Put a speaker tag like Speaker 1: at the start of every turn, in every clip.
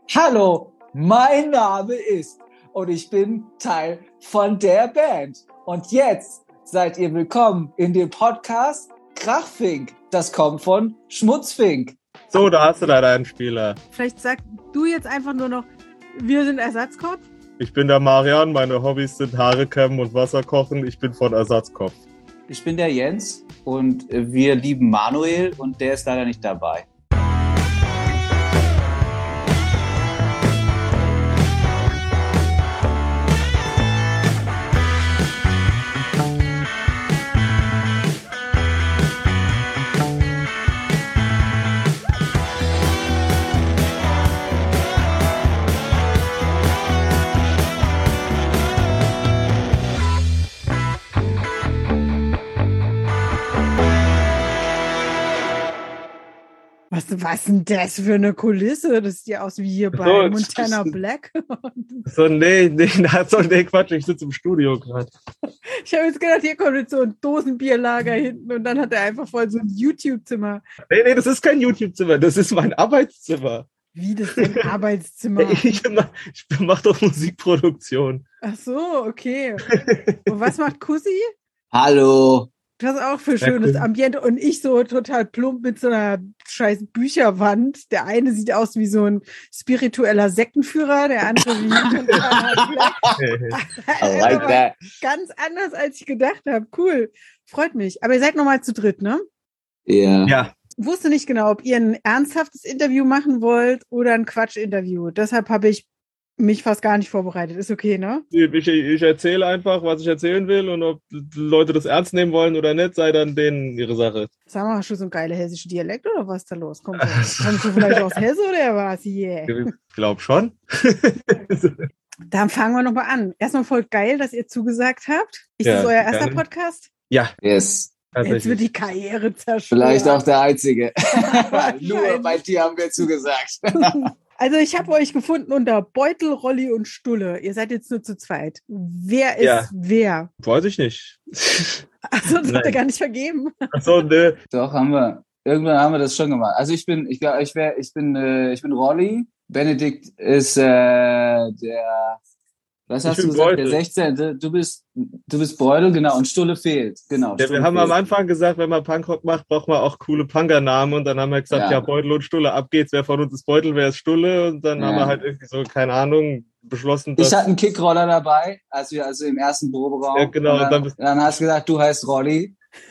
Speaker 1: Hallo, mein Name ist und ich bin Teil von der Band. Und jetzt seid ihr willkommen in dem Podcast Krachfink. Das kommt von Schmutzfink.
Speaker 2: So, da hast du da deinen Spieler.
Speaker 3: Vielleicht sag du jetzt einfach nur noch, wir sind Ersatzkopf.
Speaker 2: Ich bin der Marian, meine Hobbys sind Haare kämmen und Wasser kochen. Ich bin von Ersatzkopf.
Speaker 1: Ich bin der Jens und wir lieben Manuel und der ist leider nicht dabei.
Speaker 3: Was denn das für eine Kulisse? Das sieht ja aus wie hier bei Montana Black.
Speaker 2: Nee, Quatsch, ich sitze im Studio gerade.
Speaker 3: Ich habe jetzt gedacht, hier kommt jetzt so ein Dosenbierlager hinten und dann hat er einfach voll so ein YouTube-Zimmer.
Speaker 2: Nee, das ist kein YouTube-Zimmer, das ist mein Arbeitszimmer.
Speaker 3: Wie, das ist ein Arbeitszimmer?
Speaker 2: Ich mach doch Musikproduktion.
Speaker 3: Ach so, okay. Und was macht Kussi?
Speaker 1: Hallo.
Speaker 3: Das ist auch für schönes Ambiente. Und ich so total plump mit so einer scheiß Bücherwand. Der eine sieht aus wie so ein spiritueller Sektenführer, der andere wie
Speaker 1: I like that.
Speaker 3: Ganz anders, als ich gedacht habe. Cool. Freut mich. Aber ihr seid nochmal zu dritt, ne?
Speaker 1: Yeah.
Speaker 2: Ja.
Speaker 3: Ich wusste nicht genau, ob ihr ein ernsthaftes Interview machen wollt oder ein Quatsch-Interview. Deshalb habe ich mich fast gar nicht vorbereitet. Ist okay, ne?
Speaker 2: Ich erzähle einfach, was ich erzählen will und ob Leute das ernst nehmen wollen oder nicht, sei dann denen ihre Sache.
Speaker 3: Sag mal, hast du so einen geilen hessischen Dialekt oder was ist da los? Kommst du vielleicht aus Hesse oder was? Yeah.
Speaker 2: Ich glaube schon.
Speaker 3: Dann fangen wir nochmal an. Erstmal voll geil, dass ihr zugesagt habt. Ist das euer erster Podcast?
Speaker 2: Ja.
Speaker 1: Yes.
Speaker 3: Jetzt wird die Karriere zerstört.
Speaker 1: Vielleicht auch der einzige. Nur bei dir haben wir zugesagt.
Speaker 3: Also ich habe euch gefunden unter Beutel, Rolli und Stulle. Ihr seid jetzt nur zu zweit. Wer ist wer?
Speaker 2: Weiß ich nicht.
Speaker 3: Achso, das habt ihr gar nicht vergeben.
Speaker 2: Achso, ne.
Speaker 1: Doch, haben wir. Irgendwann haben wir das schon gemacht. Also ich bin Rolli. Benedikt ist der, was hast du gesagt, der 16. Du bist Beutel, genau, und Stulle fehlt. Genau.
Speaker 2: Ja, wir haben am Anfang gesagt, wenn man Punkrock macht, braucht man auch coole Punkernamen und dann haben wir gesagt, ja Beutel und Stulle, ab geht's, wer von uns ist Beutel, wer ist Stulle und dann haben wir halt irgendwie so, keine Ahnung, beschlossen, dass...
Speaker 1: Ich hatte einen Kickroller dabei, also im ersten Proberaum.
Speaker 2: Ja, genau.
Speaker 1: Und dann hast du gesagt, du heißt Rolli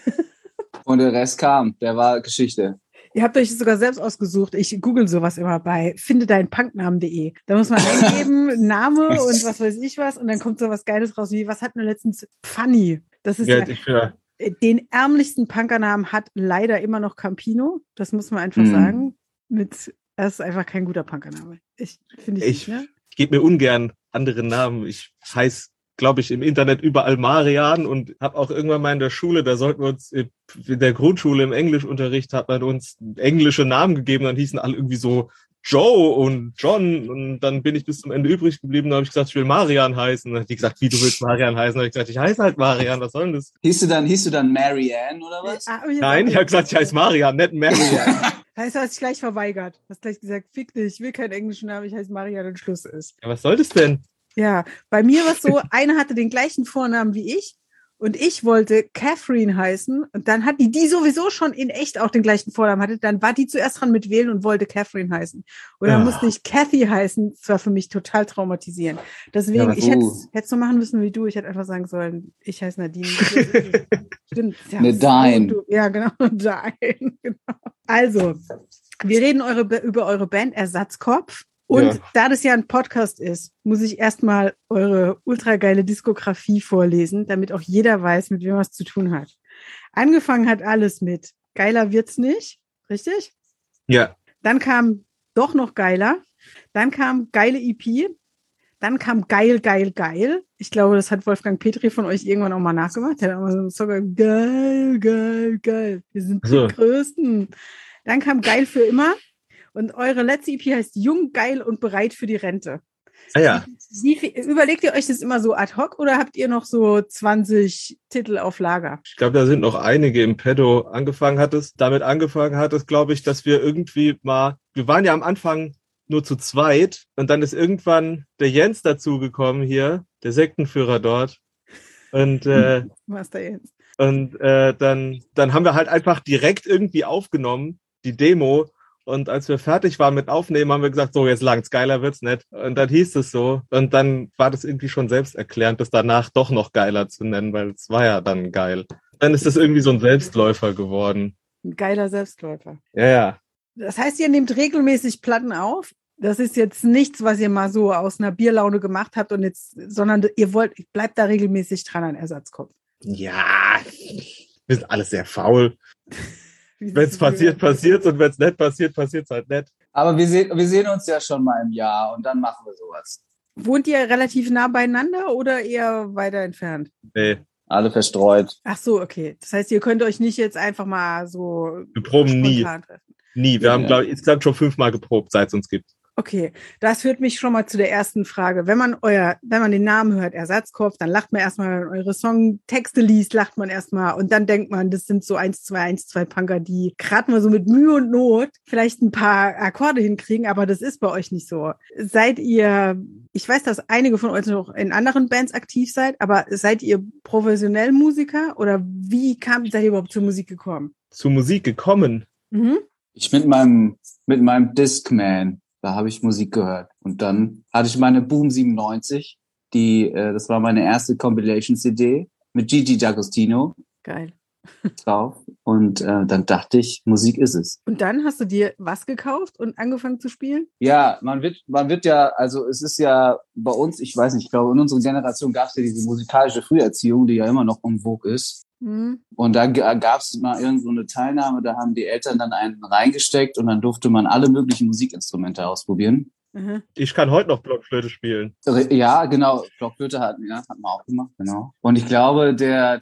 Speaker 1: und der Rest kam, der war Geschichte.
Speaker 3: Ihr habt euch sogar selbst ausgesucht. Ich google sowas immer bei findedeinen.punknamen.de. Da muss man eingeben, Name und was weiß ich was und dann kommt sowas Geiles raus wie, was hatten wir letztens? Funny. Das ist den ärmlichsten Punkernamen hat leider immer noch Campino. Das muss man einfach sagen. Das ist einfach kein guter Punkername. Ich
Speaker 2: gebe mir ungern andere Namen. Ich heiße, glaube ich, im Internet überall Marian und habe auch irgendwann mal in der Schule, da sollten wir uns in der Grundschule im Englischunterricht, hat man uns englische Namen gegeben, dann hießen alle irgendwie so Joe und John und dann bin ich bis zum Ende übrig geblieben, da habe ich gesagt, ich will Marian heißen. Dann hat die gesagt, wie, du willst Marian heißen? Dann habe ich gesagt, ich heiße halt Marian, was soll denn das?
Speaker 1: Hieß du dann Marianne oder was?
Speaker 2: Nein, ich habe gesagt, ich heiße Marian, nicht Marian.
Speaker 3: Heißt, du hast dich gleich verweigert. Du hast gleich gesagt, fick dich, ich will keinen englischen Namen, ich heiße Marian und Schluss ist.
Speaker 2: Ja, was soll das denn?
Speaker 3: Ja, bei mir war es so, einer hatte den gleichen Vornamen wie ich und ich wollte Catherine heißen und dann hat die sowieso schon in echt auch den gleichen Vornamen hatte, dann war die zuerst dran mit wählen und wollte Catherine heißen. Und dann musste ich Cathy heißen, das war für mich total traumatisierend. Deswegen, ich hätte es so machen müssen wie du, ich hätte einfach sagen sollen, ich heiße Nadine. Stimmt. Ja,
Speaker 1: Nadine.
Speaker 3: Ja, genau, Nadine. Genau. Also, wir reden über eure Band Ersatzkopf. Und da das ja ein Podcast ist, muss ich erstmal eure ultra geile Diskografie vorlesen, damit auch jeder weiß, mit wem was zu tun hat. Angefangen hat alles mit Geiler wird's nicht, richtig?
Speaker 2: Ja.
Speaker 3: Dann kam Doch noch geiler. Dann kam Geile EP. Dann kam Geil, geil, geil. Ich glaube, das hat Wolfgang Petri von euch irgendwann auch mal nachgemacht. Der hat auch so einen Song, geil, geil, geil. Wir sind die Größten. Dann kam Geil für immer. Und eure letzte EP heißt Jung, geil und bereit für die Rente.
Speaker 2: Ah ja.
Speaker 3: Überlegt ihr euch das immer so ad hoc oder habt ihr noch so 20 Titel auf Lager?
Speaker 2: Ich glaube, da sind noch einige im Pedo. Damit angefangen hat es, glaube ich, dass wir irgendwie mal, wir waren ja am Anfang nur zu zweit. Und dann ist irgendwann der Jens dazugekommen hier, der Sektenführer dort. Und
Speaker 3: Master Jens.
Speaker 2: dann haben wir halt einfach direkt irgendwie aufgenommen, die Demo. Und als wir fertig waren mit Aufnehmen, haben wir gesagt, so, jetzt langt's, geiler wird's nicht. Und dann hieß es so. Und dann war das irgendwie schon selbsterklärend, das danach doch noch geiler zu nennen, weil es war ja dann geil. Dann ist das irgendwie so ein Selbstläufer geworden.
Speaker 3: Ein geiler Selbstläufer.
Speaker 2: Ja.
Speaker 3: Das heißt, ihr nehmt regelmäßig Platten auf. Das ist jetzt nichts, was ihr mal so aus einer Bierlaune gemacht habt sondern ihr bleibt da regelmäßig dran an Ersatzkopf.
Speaker 2: Ja, wir sind alle sehr faul. Wenn es passiert, passiert's, und wenn es nicht passiert, passiert's halt nicht.
Speaker 1: Aber wir sehen uns ja schon mal im Jahr und dann machen wir sowas.
Speaker 3: Wohnt ihr relativ nah beieinander oder eher weiter entfernt?
Speaker 2: Nee.
Speaker 1: Alle verstreut.
Speaker 3: Ach so, okay. Das heißt, ihr könnt euch nicht jetzt einfach mal so
Speaker 2: Wir proben nie.
Speaker 3: treffen.
Speaker 2: Nie. Wir haben, glaube ich, insgesamt schon 5-mal geprobt, seit es uns gibt.
Speaker 3: Okay, das führt mich schon mal zu der ersten Frage. Wenn man den Namen hört, Ersatzkopf, dann lacht man erstmal, wenn man eure Songtexte liest, lacht man erstmal und dann denkt man, das sind so 1-2 Punker, die gerade mal so mit Mühe und Not vielleicht ein paar Akkorde hinkriegen, aber das ist bei euch nicht so. Seid ihr, ich weiß, dass einige von euch noch in anderen Bands aktiv seid, aber seid ihr professionell Musiker oder seid ihr überhaupt zur Musik gekommen?
Speaker 2: Zur Musik gekommen?
Speaker 3: Mhm.
Speaker 1: Ich mit meinem Discman. Da habe ich Musik gehört. Und dann hatte ich meine Boom 97, das war meine erste Compilation-CD mit Gigi D'Agostino
Speaker 3: Geil.
Speaker 1: drauf. Und dann dachte ich, Musik ist es.
Speaker 3: Und dann hast du dir was gekauft und angefangen zu spielen?
Speaker 1: Ja, man wird ja, also es ist ja bei uns, ich weiß nicht, ich glaube, in unserer Generation gab es ja diese musikalische Früherziehung, die ja immer noch en vogue ist.
Speaker 3: Mhm.
Speaker 1: Und da gab es mal irgend so eine Teilnahme, da haben die Eltern dann einen reingesteckt und dann durfte man alle möglichen Musikinstrumente ausprobieren.
Speaker 3: Mhm.
Speaker 2: Ich kann heute noch Blockflöte spielen.
Speaker 1: Ja, genau, Blockflöte hat man auch gemacht, genau. Und ich glaube, der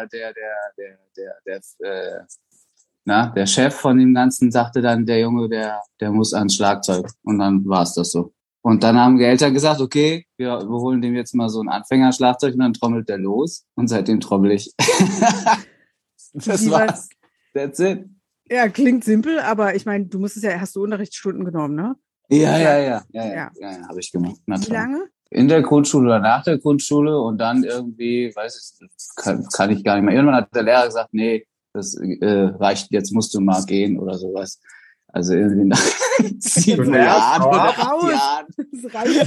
Speaker 1: Chef von dem Ganzen sagte dann, der Junge, der muss ans Schlagzeug. Und dann war es das so. Und dann haben die Eltern gesagt, okay, wir holen dem jetzt mal so ein Anfängerschlagzeug und dann trommelt der los. Und seitdem trommel ich. Das war's. That's it.
Speaker 3: Ja, klingt simpel, aber ich meine, hast du Unterrichtsstunden genommen, ne?
Speaker 1: Ja, habe ich gemacht.
Speaker 3: Wie lange?
Speaker 1: In der Grundschule oder nach der Grundschule und dann irgendwie, weiß ich, kann ich gar nicht mehr. Irgendwann hat der Lehrer gesagt, nee, das reicht, jetzt musst du mal gehen oder sowas. Also irgendwie nach 7 Jahren oder 8 Jahren.
Speaker 3: Das reicht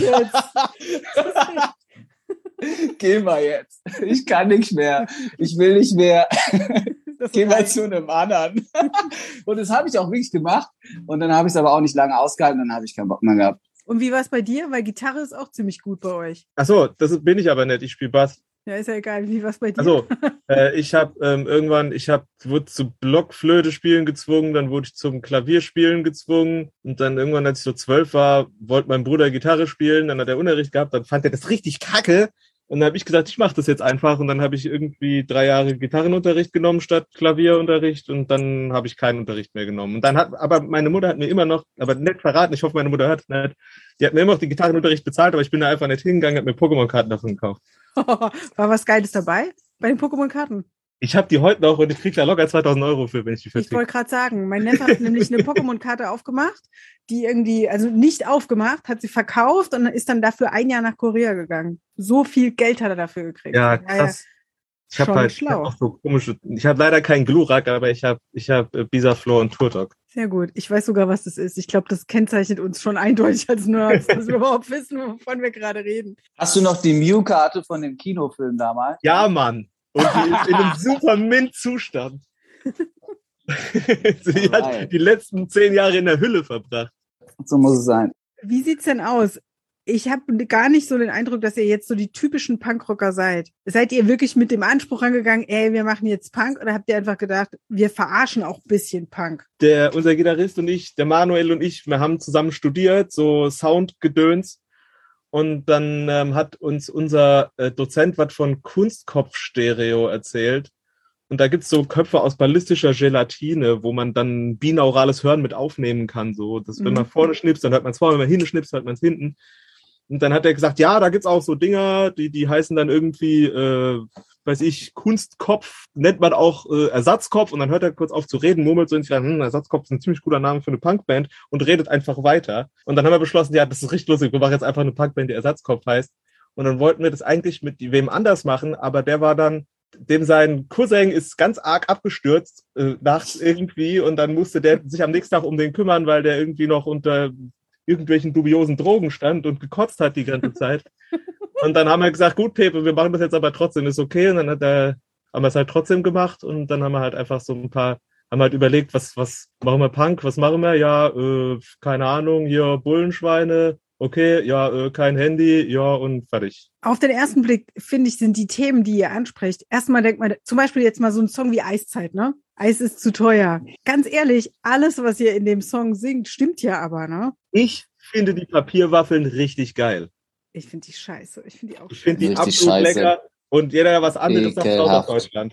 Speaker 3: jetzt.
Speaker 1: Geh mal jetzt. Ich kann nicht mehr. Ich will nicht mehr. Geh mal zu einem anderen. Und das habe ich auch wirklich gemacht. Und dann habe ich es aber auch nicht lange ausgehalten. Dann habe ich keinen Bock mehr gehabt.
Speaker 3: Und wie war es bei dir? Weil Gitarre ist auch ziemlich gut bei euch.
Speaker 2: Ach so, das bin ich aber nicht. Ich spiele Bass.
Speaker 3: Ja, ist ja egal. Wie war es bei dir?
Speaker 2: Also, ich wurde zu Blockflöte spielen gezwungen, dann wurde ich zum Klavierspielen gezwungen und dann irgendwann, als ich so 12 war, wollte mein Bruder Gitarre spielen, dann hat er Unterricht gehabt, dann fand er das richtig kacke und dann habe ich gesagt, ich mache das jetzt einfach und dann habe ich irgendwie 3 Jahre Gitarrenunterricht genommen statt Klavierunterricht und dann habe ich keinen Unterricht mehr genommen. Und dann aber meine Mutter hat mir immer noch, aber nicht verraten, ich hoffe, meine Mutter hört es nicht, die hat mir immer noch den Gitarrenunterricht bezahlt, aber ich bin da einfach nicht hingegangen, habe mir Pokémon-Karten davon gekauft.
Speaker 3: War was Geiles dabei bei den Pokémon-Karten?
Speaker 2: Ich habe die heute noch und ich kriege da locker 2.000 € für, wenn ich die verticke.
Speaker 3: Ich wollte gerade sagen, mein Neffe hat nämlich eine Pokémon-Karte aufgemacht, die irgendwie, also nicht aufgemacht, hat sie verkauft und ist dann dafür 1 Jahr nach Korea gegangen. So viel Geld hat er dafür gekriegt.
Speaker 2: Ja, krass. Ich habe halt auch so komische, ich habe leider keinen Glurak, aber ich habe Bisaflor und Turtok.
Speaker 3: Sehr gut. Ich weiß sogar, was das ist. Ich glaube, das kennzeichnet uns schon eindeutig als Nerds, dass wir überhaupt wissen, wovon wir gerade reden.
Speaker 1: Hast du noch die Mew-Karte von dem Kinofilm damals?
Speaker 2: Ja, Mann. Und die ist in einem super Mint-Zustand. Sie hat die letzten 10 Jahre in der Hülle verbracht.
Speaker 1: So muss es sein.
Speaker 3: Wie sieht's denn aus? Ich habe gar nicht so den Eindruck, dass ihr jetzt so die typischen Punkrocker seid. Seid ihr wirklich mit dem Anspruch rangegangen, wir machen jetzt Punk? Oder habt ihr einfach gedacht, wir verarschen auch ein bisschen Punk?
Speaker 2: Unser Gitarrist und ich, der Manuel und ich, wir haben zusammen studiert, so Soundgedöns. Und dann hat uns unser Dozent was von Kunstkopfstereo erzählt. Und da gibt's so Köpfe aus ballistischer Gelatine, wo man dann binaurales Hören mit aufnehmen kann. So, dass wenn man vorne schnipst, dann hört man es vorne, wenn man hinten schnipst, hört man es hinten. Und dann hat er gesagt, ja, da gibt's auch so Dinger, die heißen dann irgendwie weiß ich, Kunstkopf, nennt man auch Ersatzkopf und dann hört er kurz auf zu reden, murmelt so in sich rein, Ersatzkopf ist ein ziemlich guter Name für eine Punkband und redet einfach weiter. Und dann haben wir beschlossen, ja, das ist richtig lustig, wir machen jetzt einfach eine Punkband, die Ersatzkopf heißt. Und dann wollten wir das eigentlich mit wem anders machen, aber der war dann, dem sein Cousin ist ganz arg abgestürzt nachts irgendwie und dann musste der sich am nächsten Tag um den kümmern, weil der irgendwie noch unter irgendwelchen dubiosen Drogen stand und gekotzt hat die ganze Zeit. Und dann haben wir gesagt, gut, Pepe, wir machen das jetzt aber trotzdem, ist okay. Und dann haben wir es halt trotzdem gemacht und dann haben wir halt einfach so haben halt überlegt, was machen wir Punk, was machen wir? Ja, keine Ahnung, hier Bullenschweine, okay, ja, kein Handy, ja und fertig.
Speaker 3: Auf den ersten Blick, finde ich, sind die Themen, die ihr ansprecht, erstmal denkt man, zum Beispiel jetzt mal so ein Song wie Eiszeit, ne? Eis ist zu teuer. Ganz ehrlich, alles, was ihr in dem Song singt, stimmt ja aber, ne?
Speaker 2: Ich finde die Papierwaffeln richtig geil.
Speaker 3: Ich finde die scheiße. Ich finde die auch
Speaker 2: Ich finde die
Speaker 4: Richtig
Speaker 2: absolut
Speaker 4: scheiße.
Speaker 2: lecker und jeder, der was anderes sagt, raus aus
Speaker 4: Ekelhaft.
Speaker 2: Deutschland.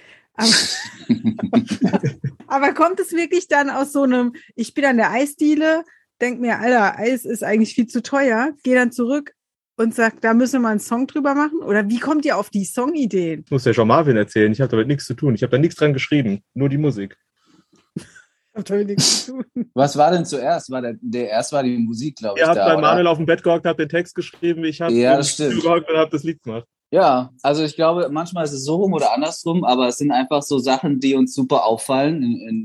Speaker 3: Aber kommt es wirklich dann aus so einem, ich bin an der Eisdiele, denk mir, Alter, Eis ist eigentlich viel zu teuer, gehe dann zurück und sag, da müssen wir mal einen Song drüber machen? Oder wie kommt ihr auf die Songideen?
Speaker 2: Das muss ja schon Marvin erzählen. Ich habe damit nichts zu tun. Ich habe da nichts dran geschrieben. Nur die Musik.
Speaker 3: Habt damit nichts zu tun.
Speaker 4: Was war denn zuerst? Erst war die Musik, glaube ich.
Speaker 2: Ihr habt
Speaker 4: da,
Speaker 2: bei
Speaker 4: oder?
Speaker 2: Manuel auf dem Bett gehockt, habt den Text geschrieben. Ich habe
Speaker 4: Ja, das stimmt.
Speaker 2: gehockt und habe das Lied gemacht.
Speaker 4: Ja, also ich glaube, manchmal ist es so rum oder andersrum, aber es sind einfach so Sachen, die uns super auffallen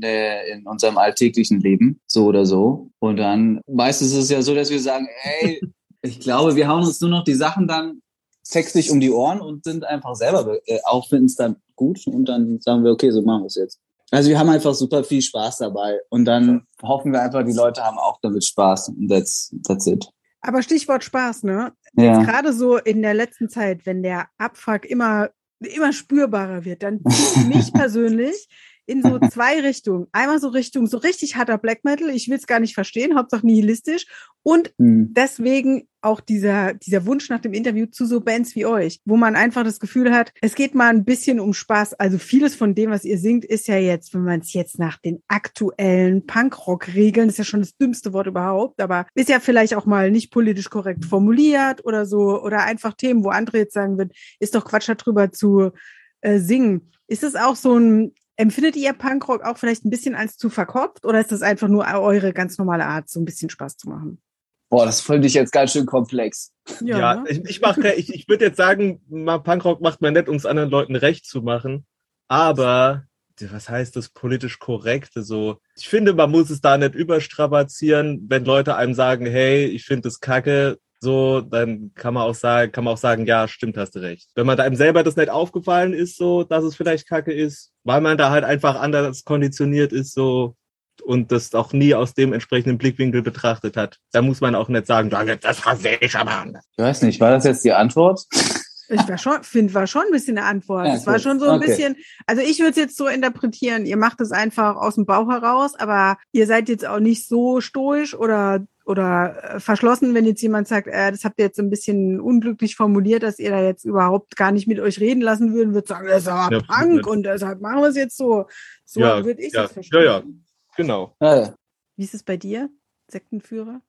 Speaker 4: in unserem alltäglichen Leben, so oder so. Und dann meistens ist es ja so, dass wir sagen, ey, ich glaube, wir hauen uns nur noch die Sachen dann textlich um die Ohren und sind einfach selber, auch finden es dann gut und dann sagen wir, okay, so machen wir es jetzt. Also wir haben einfach super viel Spaß dabei und dann hoffen wir einfach, die Leute haben auch damit Spaß und that's it.
Speaker 3: Aber Stichwort Spaß, ne?
Speaker 4: Ja.
Speaker 3: Gerade so in der letzten Zeit, wenn der Abfuck immer spürbarer wird, dann zieht mich persönlich in so zwei Richtungen. Einmal so Richtung so richtig harter Black Metal, ich will es gar nicht verstehen, Hauptsache nihilistisch. Und deswegen auch dieser Wunsch nach dem Interview zu so Bands wie euch, wo man einfach das Gefühl hat, es geht mal ein bisschen um Spaß. Also vieles von dem, was ihr singt, ist ja jetzt, wenn man es jetzt nach den aktuellen Punkrock-Regeln, ist ja schon das dümmste Wort überhaupt, aber ist ja vielleicht auch mal nicht politisch korrekt formuliert oder so, oder einfach Themen, wo andere jetzt sagen würden, ist doch Quatsch, darüber zu singen. Ist es auch so ein, empfindet ihr Punkrock auch vielleicht ein bisschen als zu verkopft oder ist das einfach nur eure ganz normale Art, so ein bisschen Spaß zu machen?
Speaker 4: Boah, das finde ich jetzt ganz schön komplex.
Speaker 2: Ja,
Speaker 3: ne?
Speaker 2: ich würde jetzt sagen, Punkrock macht man nicht, um es anderen Leuten recht zu machen. Aber, was heißt das politisch Korrekte so? Ich finde, man muss es da nicht überstrapazieren, wenn Leute einem sagen, hey, ich finde das kacke, so, dann kann man auch sagen, ja, stimmt, hast du recht. Wenn man da einem selber das nicht aufgefallen ist, so, dass es vielleicht kacke ist, weil man da halt einfach anders konditioniert ist, so, und das auch nie aus dem entsprechenden Blickwinkel betrachtet hat. Da muss man auch nicht sagen, das hasse ich aber anders.
Speaker 4: Ich weiß nicht, war das jetzt die Antwort?
Speaker 3: War schon ein bisschen eine Antwort.
Speaker 4: Ja,
Speaker 3: Es war
Speaker 4: gut.
Speaker 3: schon so ein
Speaker 4: Okay.
Speaker 3: bisschen, also ich würde es jetzt so interpretieren, ihr macht es einfach aus dem Bauch heraus, aber ihr seid jetzt auch nicht so stoisch oder verschlossen, wenn jetzt jemand sagt, das habt ihr jetzt ein bisschen unglücklich formuliert, dass ihr da jetzt überhaupt gar nicht mit euch reden lassen würden, würde sagen, das ist aber
Speaker 2: Ja,
Speaker 3: Punk und deshalb machen wir es jetzt so. So
Speaker 2: Ja,
Speaker 3: würde ich
Speaker 2: ja,
Speaker 3: es verstehen.
Speaker 2: ja. Genau.
Speaker 4: Ja.
Speaker 3: Wie ist es bei dir, Sektenführer?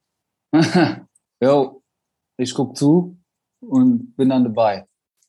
Speaker 4: Jo, ich guck zu und bin dann dabei.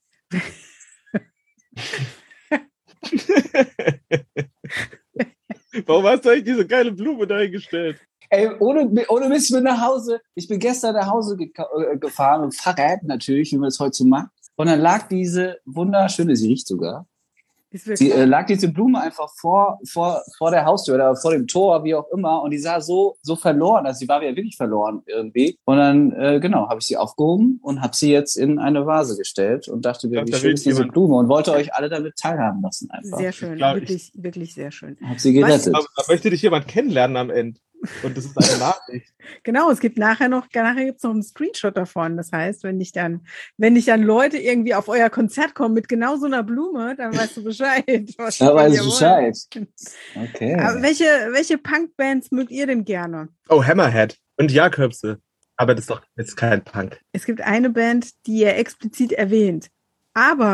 Speaker 2: Warum hast du eigentlich diese geile Blume dahingestellt?
Speaker 4: Ey, ohne Mist, ich bin gestern nach Hause gefahren und Fahrrad natürlich, wie man das heute so macht. Und dann lag diese wunderschöne, sie riecht sogar,
Speaker 3: Ist wirklich,
Speaker 4: lag diese Blume einfach vor der Haustür oder vor dem Tor, wie auch immer. Und die sah so verloren, also sie war ja wirklich verloren irgendwie. Und dann, habe ich sie aufgehoben und habe sie jetzt in eine Vase gestellt und dachte mir,
Speaker 2: Ich glaub,
Speaker 4: wie
Speaker 2: da
Speaker 4: schön
Speaker 2: will
Speaker 4: ist diese
Speaker 2: jemand-
Speaker 4: Blume und wollte euch alle damit teilhaben lassen einfach.
Speaker 3: sehr schön,
Speaker 2: glaub,
Speaker 3: wirklich, wirklich sehr schön.
Speaker 4: Hab sie gerettet.
Speaker 2: Aber da möchte dich jemand kennenlernen am Ende. Und das ist eine Nachricht.
Speaker 3: Genau, es gibt nachher gibt's noch einen Screenshot davon. Das heißt, wenn dich dann Leute irgendwie auf euer Konzert kommen mit genau so einer Blume, dann weißt du Bescheid. Was
Speaker 4: Da
Speaker 3: von
Speaker 4: weiß
Speaker 3: dir
Speaker 4: ich
Speaker 3: wollen.
Speaker 4: Bescheid. Okay.
Speaker 3: Aber welche Punkbands mögt ihr denn gerne?
Speaker 2: Oh, Hammerhead und Jakobse. Aber das ist doch jetzt kein Punk.
Speaker 3: Es gibt eine Band, die ihr explizit erwähnt. Aber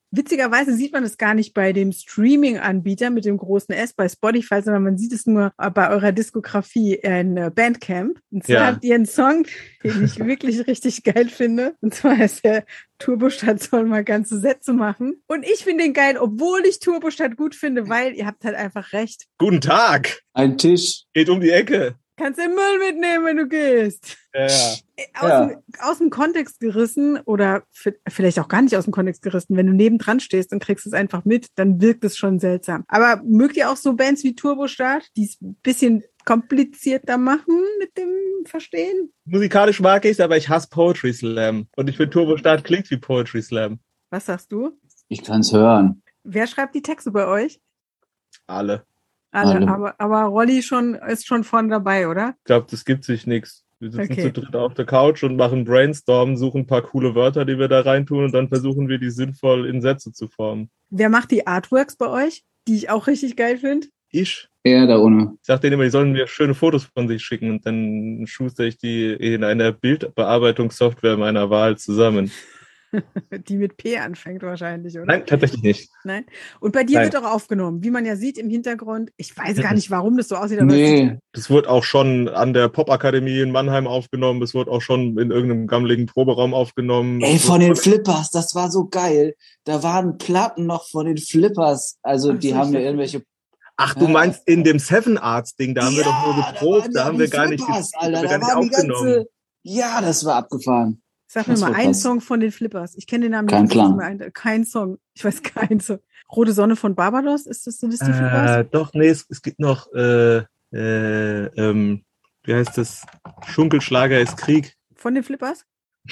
Speaker 3: Witzigerweise sieht man es gar nicht bei dem Streaming-Anbieter mit dem großen S bei Spotify, sondern man sieht es nur bei eurer Diskografie in Bandcamp. Und zwar habt ihr einen Song, den ich wirklich richtig geil finde. Und zwar ist der Turbostadt soll mal ganze Sätze machen. Und ich finde den geil, obwohl ich Turbostadt gut finde, weil ihr habt halt einfach recht.
Speaker 2: Guten Tag.
Speaker 4: Ein Tisch.
Speaker 2: Geht um die Ecke.
Speaker 3: Kannst den Müll mitnehmen, wenn du gehst.
Speaker 2: Ja.
Speaker 3: Aus dem Kontext gerissen oder vielleicht auch gar nicht aus dem Kontext gerissen. Wenn du nebendran stehst und kriegst es einfach mit, dann wirkt es schon seltsam. Aber mögt ihr auch so Bands wie Turbostart, die es ein bisschen komplizierter machen mit dem Verstehen?
Speaker 2: Musikalisch mag ich es, aber ich hasse Poetry Slam. Und ich finde, Turbostart klingt wie Poetry Slam.
Speaker 3: Was sagst du?
Speaker 4: Ich kann es hören.
Speaker 3: Wer schreibt die Texte bei euch?
Speaker 2: Alle.
Speaker 3: Alle. Aber Rolli ist schon vorne dabei, oder?
Speaker 2: Ich glaube, das gibt sich nichts. Wir sitzen
Speaker 3: Okay.
Speaker 2: zu dritt auf der Couch und machen Brainstorm, suchen ein paar coole Wörter, die wir da reintun und dann versuchen wir, die sinnvoll in Sätze zu formen.
Speaker 3: Wer macht die Artworks bei euch, die ich auch richtig geil finde?
Speaker 2: Ich
Speaker 4: Er da ohne.
Speaker 2: sag denen immer, die sollen mir schöne Fotos von sich schicken und dann schuster ich die in einer Bildbearbeitungssoftware meiner Wahl zusammen.
Speaker 3: Die mit P anfängt wahrscheinlich, oder?
Speaker 2: Nein, tatsächlich nicht.
Speaker 3: Nein? Und bei dir
Speaker 2: Nein.
Speaker 3: wird auch aufgenommen, wie man ja sieht im Hintergrund. Ich weiß gar nicht, warum das so aussieht, aber
Speaker 4: Nee.
Speaker 2: Das wurde auch schon an der Popakademie in Mannheim aufgenommen. Das wurde auch schon in irgendeinem gammeligen Proberaum aufgenommen.
Speaker 4: Ey, von den Flippers, das war so geil. Da waren Platten noch von den Flippers. Also
Speaker 3: Ach
Speaker 4: die
Speaker 3: so,
Speaker 4: haben ja
Speaker 3: ich
Speaker 4: irgendwelche...
Speaker 2: Ach, du meinst in dem Seven Arts Ding, da haben wir doch nur geprobt, da haben wir gar nicht
Speaker 4: Flippers,
Speaker 2: gespielt,
Speaker 4: Alter,
Speaker 2: da haben wir
Speaker 4: da
Speaker 2: gar nicht
Speaker 4: waren die
Speaker 2: aufgenommen.
Speaker 4: ganze... Ja, das war abgefahren.
Speaker 3: Sag mir
Speaker 4: Das
Speaker 3: mal
Speaker 4: war
Speaker 3: einen
Speaker 4: krass.
Speaker 3: Song von den Flippers. Ich kenne den Namen
Speaker 4: Kein
Speaker 3: nicht.
Speaker 4: Plan.
Speaker 3: Kein Song. Ich weiß keinen Song. Rote Sonne von Barbados, ist das die Flippers?
Speaker 2: Doch, nee, es gibt noch, wie heißt das? Schunkelschlager ist Krieg.
Speaker 3: Von den Flippers?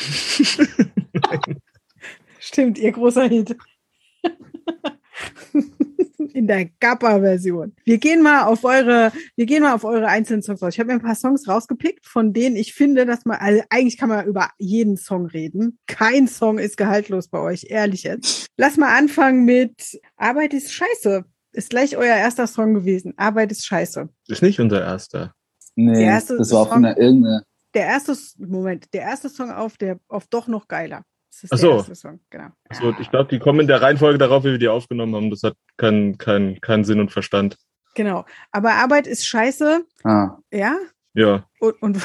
Speaker 3: Stimmt, ihr großer Hit. In der Gappa-Version. Wir gehen mal auf eure einzelnen Songs raus. Ich habe mir ein paar Songs rausgepickt, von denen ich finde, dass man, also eigentlich kann man über jeden Song reden. Kein Song ist gehaltlos bei euch, ehrlich jetzt. Lass mal anfangen mit Arbeit ist scheiße. Ist gleich euer erster Song gewesen. Arbeit ist scheiße.
Speaker 2: Ist nicht unser erster.
Speaker 4: Nee,
Speaker 3: Der erste
Speaker 4: das war auf
Speaker 3: Song-
Speaker 4: irgendeine...
Speaker 3: Der erste Song auf Doch noch geiler. Das ist
Speaker 2: Ach
Speaker 3: der
Speaker 2: so.
Speaker 3: erste Song, genau.
Speaker 2: So, ich glaube, die kommen in der Reihenfolge darauf, wie wir die aufgenommen haben. Das hat keinen Sinn und Verstand.
Speaker 3: Genau. Aber Arbeit ist scheiße,
Speaker 4: Ah.
Speaker 3: ja?
Speaker 2: Ja.
Speaker 3: Und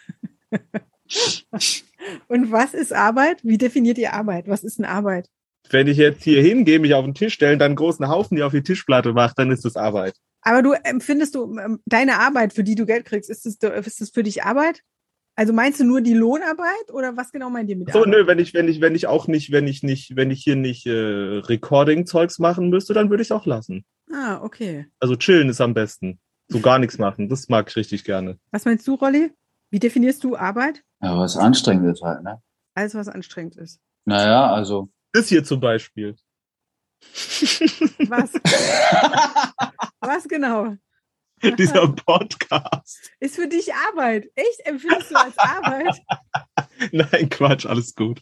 Speaker 3: was ist Arbeit? Wie definiert ihr Arbeit? Was ist eine Arbeit?
Speaker 2: Wenn ich jetzt hier hingehe, mich auf den Tisch stellen, dann einen großen Haufen, die auf die Tischplatte macht, dann ist das Arbeit.
Speaker 3: Aber empfindest du deine Arbeit, für die du Geld kriegst, ist das für dich Arbeit? Also meinst du nur die Lohnarbeit oder was genau meint ihr mit
Speaker 2: So,
Speaker 3: Arbeit?
Speaker 2: nö, wenn ich hier nicht Recording-Zeugs machen müsste, dann würde ich es auch lassen.
Speaker 3: Ah, okay.
Speaker 2: Also chillen ist am besten. So gar nichts machen, das mag ich richtig gerne.
Speaker 3: Was meinst du, Rolli? Wie definierst du Arbeit?
Speaker 4: Ja, was anstrengend ist halt, ne?
Speaker 3: Alles, was anstrengend ist.
Speaker 4: Naja, also...
Speaker 2: Das hier zum Beispiel.
Speaker 3: Was? Was genau?
Speaker 2: Dieser Podcast.
Speaker 3: Ist für dich Arbeit? Echt? Empfindest du als Arbeit?
Speaker 2: Nein, Quatsch, alles gut.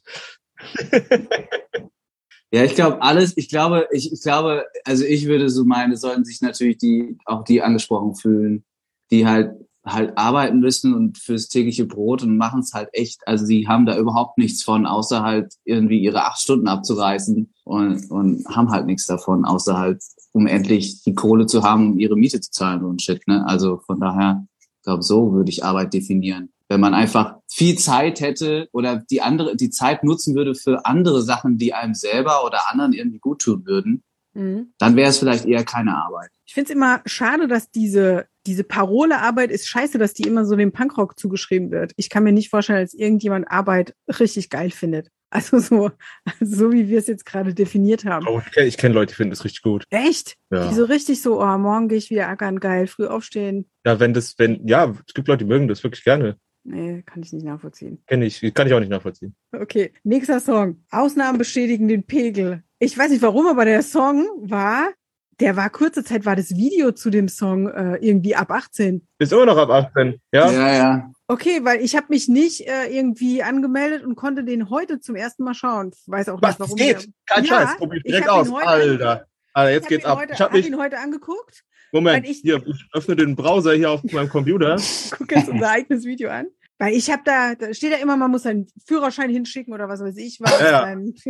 Speaker 4: Ja, ich glaube, also ich würde so meinen, sollen sich natürlich die angesprochen fühlen, die halt arbeiten müssen und fürs tägliche Brot und machen es halt echt. Also sie haben da überhaupt nichts von, außer halt irgendwie ihre 8 Stunden abzureißen und haben halt nichts davon, außer halt, um endlich die Kohle zu haben, um ihre Miete zu zahlen und shit, ne? Also von daher, ich glaube, so würde ich Arbeit definieren. Wenn man einfach viel Zeit hätte oder die Zeit nutzen würde für andere Sachen, die einem selber oder anderen irgendwie gut tun würden, dann wäre es vielleicht eher keine Arbeit.
Speaker 3: Ich finde es immer schade, dass diese Parole Arbeit ist scheiße, dass die immer so dem Punkrock zugeschrieben wird. Ich kann mir nicht vorstellen, dass irgendjemand Arbeit richtig geil findet. Also so wie wir es jetzt gerade definiert haben.
Speaker 2: Oh, ich kenn Leute, die finden das richtig gut.
Speaker 3: Echt?
Speaker 2: Ja.
Speaker 3: Die so richtig so, oh, morgen gehe ich wieder ackern, geil, früh aufstehen.
Speaker 2: Ja, es gibt Leute, die mögen das wirklich gerne.
Speaker 3: Nee, kann ich nicht nachvollziehen.
Speaker 2: Kann ich auch nicht nachvollziehen.
Speaker 3: Okay, nächster Song. Ausnahmen bestätigen den Pegel. Ich weiß nicht warum, aber der Song war kurze Zeit war das Video zu dem Song irgendwie ab 18.
Speaker 2: Ist immer noch ab 18, ja?
Speaker 4: Ja.
Speaker 3: Okay, weil ich habe mich nicht irgendwie angemeldet und konnte den heute zum ersten Mal schauen. Ich weiß auch
Speaker 2: Was,
Speaker 3: nicht, warum.
Speaker 2: das geht? Kein
Speaker 3: Ja,
Speaker 2: Scheiß, probier
Speaker 3: ich
Speaker 2: direkt
Speaker 3: hab
Speaker 2: aus.
Speaker 3: ihn heute
Speaker 2: Alter, jetzt geht's ab. Ich
Speaker 3: habe ihn heute angeguckt.
Speaker 2: Moment,
Speaker 3: weil ich-
Speaker 2: hier, ich öffne den Browser hier auf meinem Computer.
Speaker 3: Guck jetzt unser eigenes Video an. Weil ich habe da steht ja immer, man muss seinen Führerschein hinschicken oder was weiß ich was.
Speaker 2: Ja.
Speaker 3: Dann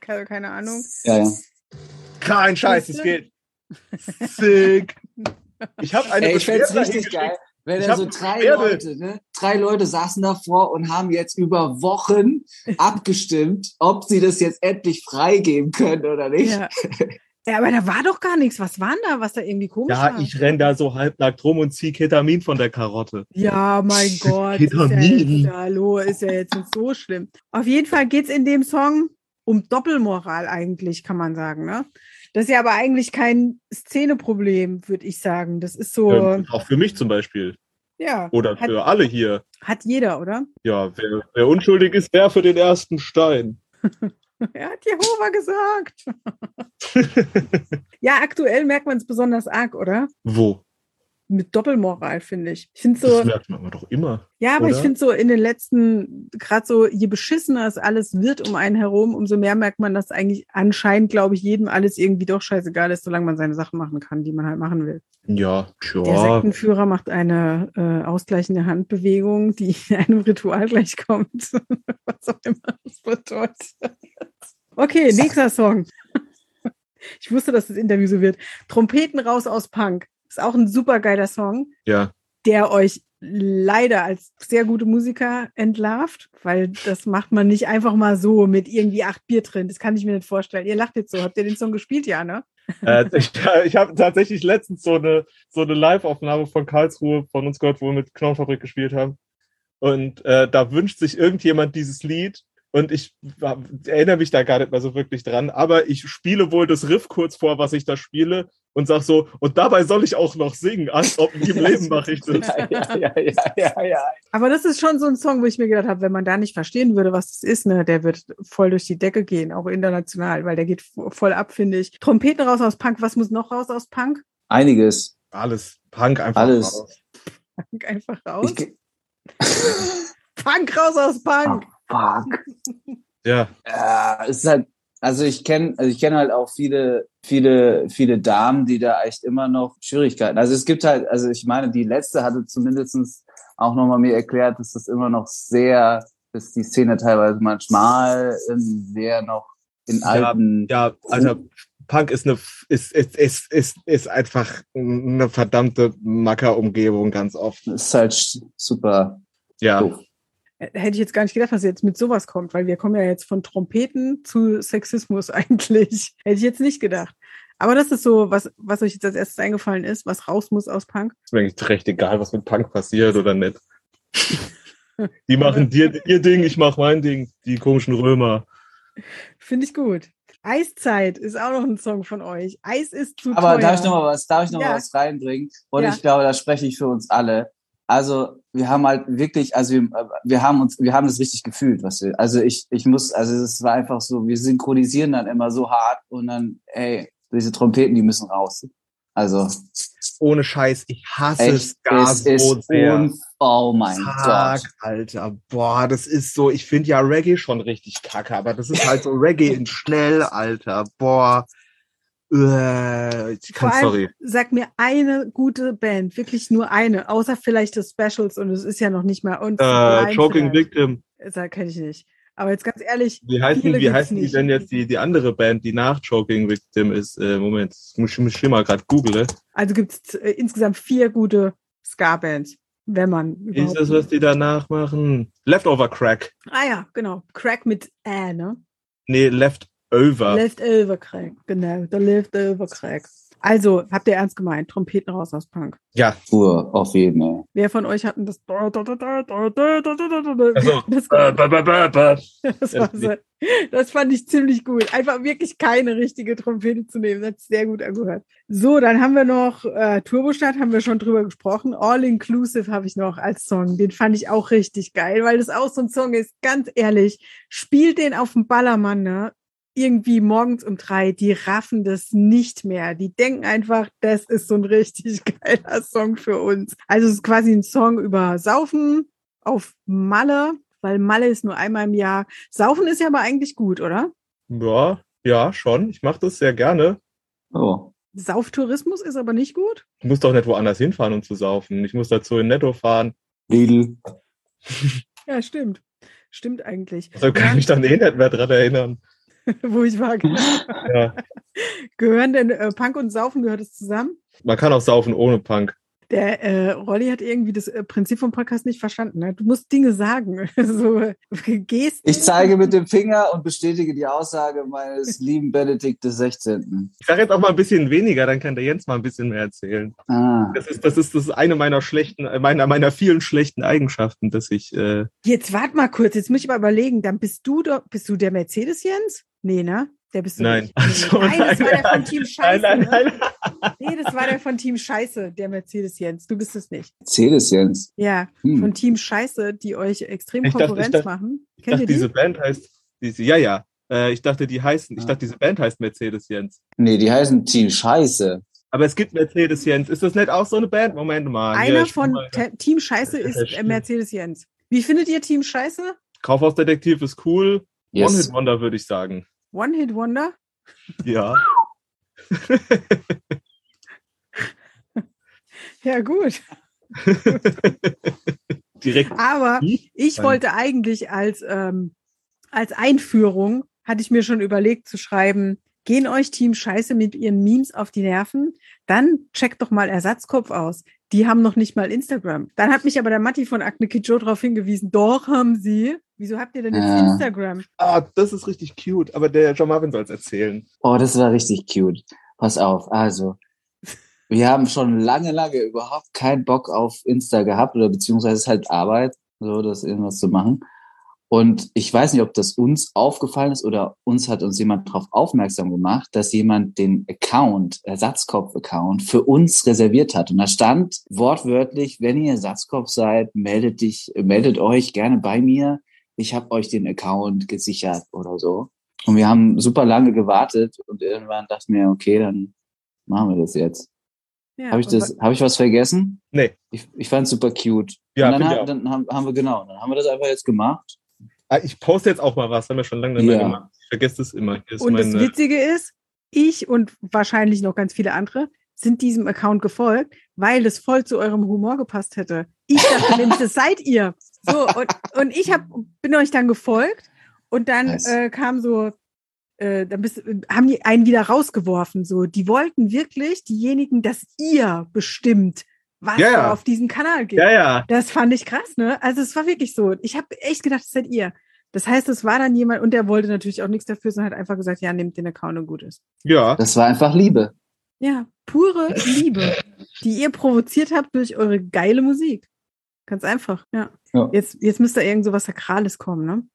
Speaker 3: keine Ahnung.
Speaker 4: Ja.
Speaker 2: Kein Scheiß, es geht. Sick. Ich habe eine
Speaker 1: Ey, ich fände es
Speaker 2: Beschwerde
Speaker 1: richtig geil, wenn
Speaker 2: Ich
Speaker 1: da
Speaker 2: hab
Speaker 1: so
Speaker 2: eine
Speaker 1: drei
Speaker 2: Beschwerde.
Speaker 1: Leute, ne? 3 Leute saßen davor und haben jetzt über Wochen abgestimmt, ob sie das jetzt endlich freigeben können oder nicht.
Speaker 3: Ja. Ja, aber da war doch gar nichts. Was war denn da, was da irgendwie komisch
Speaker 2: Ja,
Speaker 3: war?
Speaker 2: ich renn da so halbnackt rum und zieh Ketamin von der Karotte.
Speaker 3: Ja, mein Gott.
Speaker 2: Ketamin.
Speaker 3: Hallo, ist ja jetzt nicht so schlimm. Auf jeden Fall geht es in dem Song um Doppelmoral eigentlich, kann man sagen. Ne? Das ist ja aber eigentlich kein Szeneproblem, würde ich sagen. Das ist so,
Speaker 2: Auch für mich zum Beispiel.
Speaker 3: ja,
Speaker 2: Oder für alle hier.
Speaker 3: hat jeder, oder?
Speaker 2: Ja, wer unschuldig ist, wer für den ersten Stein.
Speaker 3: Er hat Jehova gesagt. Ja, aktuell merkt man es besonders arg, oder?
Speaker 2: Wo?
Speaker 3: Mit Doppelmoral, finde ich. Ich finde
Speaker 2: Das
Speaker 3: so,
Speaker 2: merkt man aber doch immer.
Speaker 3: ja, aber
Speaker 2: oder?
Speaker 3: ich finde so in den letzten, gerade so, je beschissener es alles wird um einen herum, umso mehr merkt man, dass eigentlich anscheinend, glaube ich, jedem alles irgendwie doch scheißegal ist, solange man seine Sachen machen kann, die man halt machen will.
Speaker 2: Ja,
Speaker 3: Der
Speaker 2: tja.
Speaker 3: Sektenführer macht eine ausgleichende Handbewegung, die einem Ritual gleichkommt. Was auch immer das bedeutet. Okay, nächster Song. Ich wusste, dass das Interview so wird. Trompeten raus aus Punk. Ist auch ein super geiler Song,
Speaker 2: Ja.
Speaker 3: der euch leider als sehr gute Musiker entlarvt, weil das macht man nicht einfach mal so mit irgendwie 8 Bier drin. Das kann ich mir nicht vorstellen. Ihr lacht jetzt so. Habt ihr den Song gespielt? Ja, ne?
Speaker 2: Ich habe tatsächlich letztens so eine Live-Aufnahme von Karlsruhe von uns gehört, wo wir mit Knochenfabrik gespielt haben. Und da wünscht sich irgendjemand dieses Lied. Und ich erinnere mich da gar nicht mehr so wirklich dran. Aber ich spiele wohl das Riff kurz vor, was ich da spiele. Und sag so, und dabei soll ich auch noch singen. Als ob nie im Leben mache ich das.
Speaker 1: Ja.
Speaker 3: Aber das ist schon so ein Song, wo ich mir gedacht habe, wenn man da nicht verstehen würde, was das ist, ne, der wird voll durch die Decke gehen, auch international, weil der geht voll ab, finde ich. Trompeten raus aus Punk, was muss noch raus aus Punk?
Speaker 4: Einiges.
Speaker 2: Alles. Punk einfach
Speaker 4: Alles.
Speaker 2: raus.
Speaker 3: Punk einfach raus.
Speaker 4: Ich,
Speaker 3: Punk raus aus Punk.
Speaker 4: fuck.
Speaker 2: Ja.
Speaker 4: Ja, es ist halt, also ich kenne halt auch viele Damen, die da echt immer noch Schwierigkeiten. Also es gibt halt, also ich meine, die letzte hatte zumindest auch nochmal mir erklärt, dass das immer noch sehr, dass die Szene teilweise manchmal sehr noch in alten.
Speaker 2: Ja, Alter, Punk ist einfach eine verdammte Macker-Umgebung ganz oft.
Speaker 4: Das ist halt super
Speaker 2: Ja.
Speaker 4: doof.
Speaker 3: Hätte ich jetzt gar nicht gedacht, dass jetzt mit sowas kommt, weil wir kommen ja jetzt von Trompeten zu Sexismus eigentlich. Hätte ich jetzt nicht gedacht. Aber das ist so, was euch jetzt als erstes eingefallen ist, was raus muss aus Punk.
Speaker 2: Ist mir eigentlich recht egal, was mit Punk passiert oder nicht. Die machen ihr Ding, ich mach mein Ding. Die komischen Römer.
Speaker 3: Finde ich gut. Eiszeit ist auch noch ein Song von euch. Eis ist zu
Speaker 4: Aber
Speaker 3: teuer.
Speaker 4: darf ich noch mal
Speaker 3: Ja.
Speaker 4: was reinbringen? Und
Speaker 3: Ja.
Speaker 4: ich glaube, da spreche ich für uns alle. Also wir haben halt wirklich, also wir haben das richtig gefühlt, es war einfach so, wir synchronisieren dann immer so hart und dann, ey, diese Trompeten, die müssen raus. Also
Speaker 2: Ohne Scheiß, ich hasse
Speaker 4: echt,
Speaker 2: Ska
Speaker 4: es ist
Speaker 2: so sehr.
Speaker 4: oh mein
Speaker 2: Fuck,
Speaker 4: Gott.
Speaker 2: Alter, boah, das ist so, ich finde ja Reggae schon richtig kacke, aber das ist halt so Reggae in schnell, Alter, boah.
Speaker 3: Vor allem,
Speaker 2: Sorry.
Speaker 3: sag mir eine gute Band, wirklich nur eine, außer vielleicht das Specials und es ist ja noch nicht mal uns.
Speaker 2: Choking Victim.
Speaker 3: Das kenne ich nicht. Aber jetzt ganz ehrlich,
Speaker 2: Wie heißen
Speaker 3: viele gibt's
Speaker 2: die
Speaker 3: nicht.
Speaker 2: denn jetzt die andere Band, die nach Choking Victim ist? Moment, das muss ich mal gerade googeln.
Speaker 3: Also gibt es insgesamt 4 gute Ska-Bands, wenn man
Speaker 2: Ist
Speaker 3: überhaupt...
Speaker 2: das, was die danach machen? Leftover Crack.
Speaker 3: Ah ja, genau. Crack mit ne?
Speaker 2: Nee, Leftover.
Speaker 3: Leftover Crack, genau. Der Leftover Crack. Also, habt ihr ernst gemeint? Trompeten raus aus Punk.
Speaker 2: Ja.
Speaker 4: Auf jeden Fall.
Speaker 3: Wer von euch hat denn das...
Speaker 2: Also,
Speaker 3: Das war so, das fand ich ziemlich gut. Einfach wirklich keine richtige Trompete zu nehmen. Das hat sehr gut angehört. So, dann haben wir noch Turbostadt, haben wir schon drüber gesprochen. All Inclusive habe ich noch als Song. Den fand ich auch richtig geil, weil das auch so ein Song ist. Ganz ehrlich, spielt den auf dem Ballermann, ne? Irgendwie morgens um 3, die raffen das nicht mehr. Die denken einfach, das ist so ein richtig geiler Song für uns. Also es ist quasi ein Song über Saufen auf Malle, weil Malle ist nur einmal im Jahr. Saufen ist ja aber eigentlich gut, oder?
Speaker 2: Ja, schon. Ich mache das sehr gerne.
Speaker 4: Oh.
Speaker 3: Sauftourismus ist aber nicht gut.
Speaker 2: Ich muss doch nicht woanders hinfahren, um zu saufen. Ich muss dazu in Netto fahren.
Speaker 4: Lidl.
Speaker 3: Ja, stimmt. Stimmt eigentlich.
Speaker 2: Also kann ich mich dann eh nicht mehr dran erinnern.
Speaker 3: Wo ich war, genau.
Speaker 2: Ja.
Speaker 3: Gehören denn Punk und Saufen, gehört es zusammen?
Speaker 2: Man kann auch saufen ohne Punk.
Speaker 3: Der Rolli hat irgendwie das Prinzip vom Podcast nicht verstanden. Ne? Du musst Dinge sagen. So Gesten.
Speaker 4: Ich zeige mit dem Finger und bestätige die Aussage meines lieben Benedikt des 16.
Speaker 2: Ich sage jetzt auch mal ein bisschen weniger, dann kann der Jens mal ein bisschen mehr erzählen.
Speaker 4: Ah.
Speaker 2: Das ist eine meiner vielen schlechten Eigenschaften, dass ich.
Speaker 3: Jetzt warte mal kurz, jetzt muss ich mal überlegen. Dann bist du der Mercedes Jens? Nee, ne? Der bist du
Speaker 2: Nein.
Speaker 3: nicht.
Speaker 2: Also,
Speaker 3: Nein, das war der von Team Scheiße.
Speaker 2: Nein.
Speaker 3: Nee, das war der von Team Scheiße, der Mercedes Jens. Du bist es nicht.
Speaker 4: Mercedes Jens.
Speaker 3: Ja, von Team Scheiße, die euch extrem Konkurrenz machen.
Speaker 2: Ich
Speaker 3: Kennt
Speaker 2: dachte,
Speaker 3: ihr die?
Speaker 2: diese Band heißt. Ich dachte, diese Band heißt Mercedes Jens.
Speaker 4: Nee, die heißen Team Scheiße.
Speaker 2: Aber es gibt Mercedes Jens. Ist das nicht auch so eine Band? Moment mal.
Speaker 3: Einer von Team Scheiße ist Mercedes Jens. Wie findet ihr Team Scheiße?
Speaker 2: Kaufhausdetektiv ist cool.
Speaker 4: Yes.
Speaker 2: One-Hit-Wonder, würde ich sagen.
Speaker 3: One-Hit-Wonder?
Speaker 2: Ja.
Speaker 3: Ja, gut.
Speaker 2: Direkt.
Speaker 3: Aber ich wollte eigentlich als Einführung, hatte ich mir schon überlegt zu schreiben, gehen euch Team Scheiße mit ihren Memes auf die Nerven, dann checkt doch mal Ersatzkopf aus. Die haben noch nicht mal Instagram. Dann hat mich aber der Matti von Akne Kid Joe darauf hingewiesen, doch haben sie. Wieso habt ihr denn jetzt Instagram?
Speaker 2: Das ist richtig cute, aber der John Marvin soll es erzählen.
Speaker 4: Oh, das war richtig cute. Pass auf, also, wir haben schon lange überhaupt keinen Bock auf Insta gehabt oder beziehungsweise es ist halt Arbeit, so das irgendwas zu machen. Und ich weiß nicht, ob das uns aufgefallen ist oder uns jemand darauf aufmerksam gemacht, dass jemand den Ersatzkopf-Account für uns reserviert hat. Und da stand wortwörtlich, wenn ihr Ersatzkopf seid, meldet euch gerne bei mir. Ich habe euch den Account gesichert oder so. Und wir haben super lange gewartet und irgendwann dachte ich mir, okay, dann machen wir das jetzt.
Speaker 3: Ja,
Speaker 4: Habe ich was vergessen?
Speaker 2: Nee.
Speaker 4: Ich fand es super cute.
Speaker 2: Ja,
Speaker 4: und dann haben wir das einfach jetzt gemacht.
Speaker 2: Ich poste jetzt auch mal was, haben wir schon lange nicht mehr gemacht. Ich vergesse das immer.
Speaker 3: Und das Witzige ist, ich und wahrscheinlich noch ganz viele andere sind diesem Account gefolgt, weil es voll zu eurem Humor gepasst hätte. Ich dachte nämlich, das seid ihr. So, und ich bin euch dann gefolgt und dann kam so, haben die einen wieder rausgeworfen. So, die wollten wirklich diejenigen, dass ihr bestimmt, was da auf diesem Kanal geht.
Speaker 2: Ja.
Speaker 3: Das fand ich krass, ne? Also es war wirklich so. Ich habe echt gedacht, das seid ihr. Das heißt, es war dann jemand, und der wollte natürlich auch nichts dafür, sondern hat einfach gesagt, ja, nehmt den Account und gut ist.
Speaker 2: Ja.
Speaker 4: Das war einfach Liebe.
Speaker 3: Ja, pure Liebe, die ihr provoziert habt durch eure geile Musik. Ganz einfach, ja. Jetzt müsste irgend so was Sakrales kommen, ne?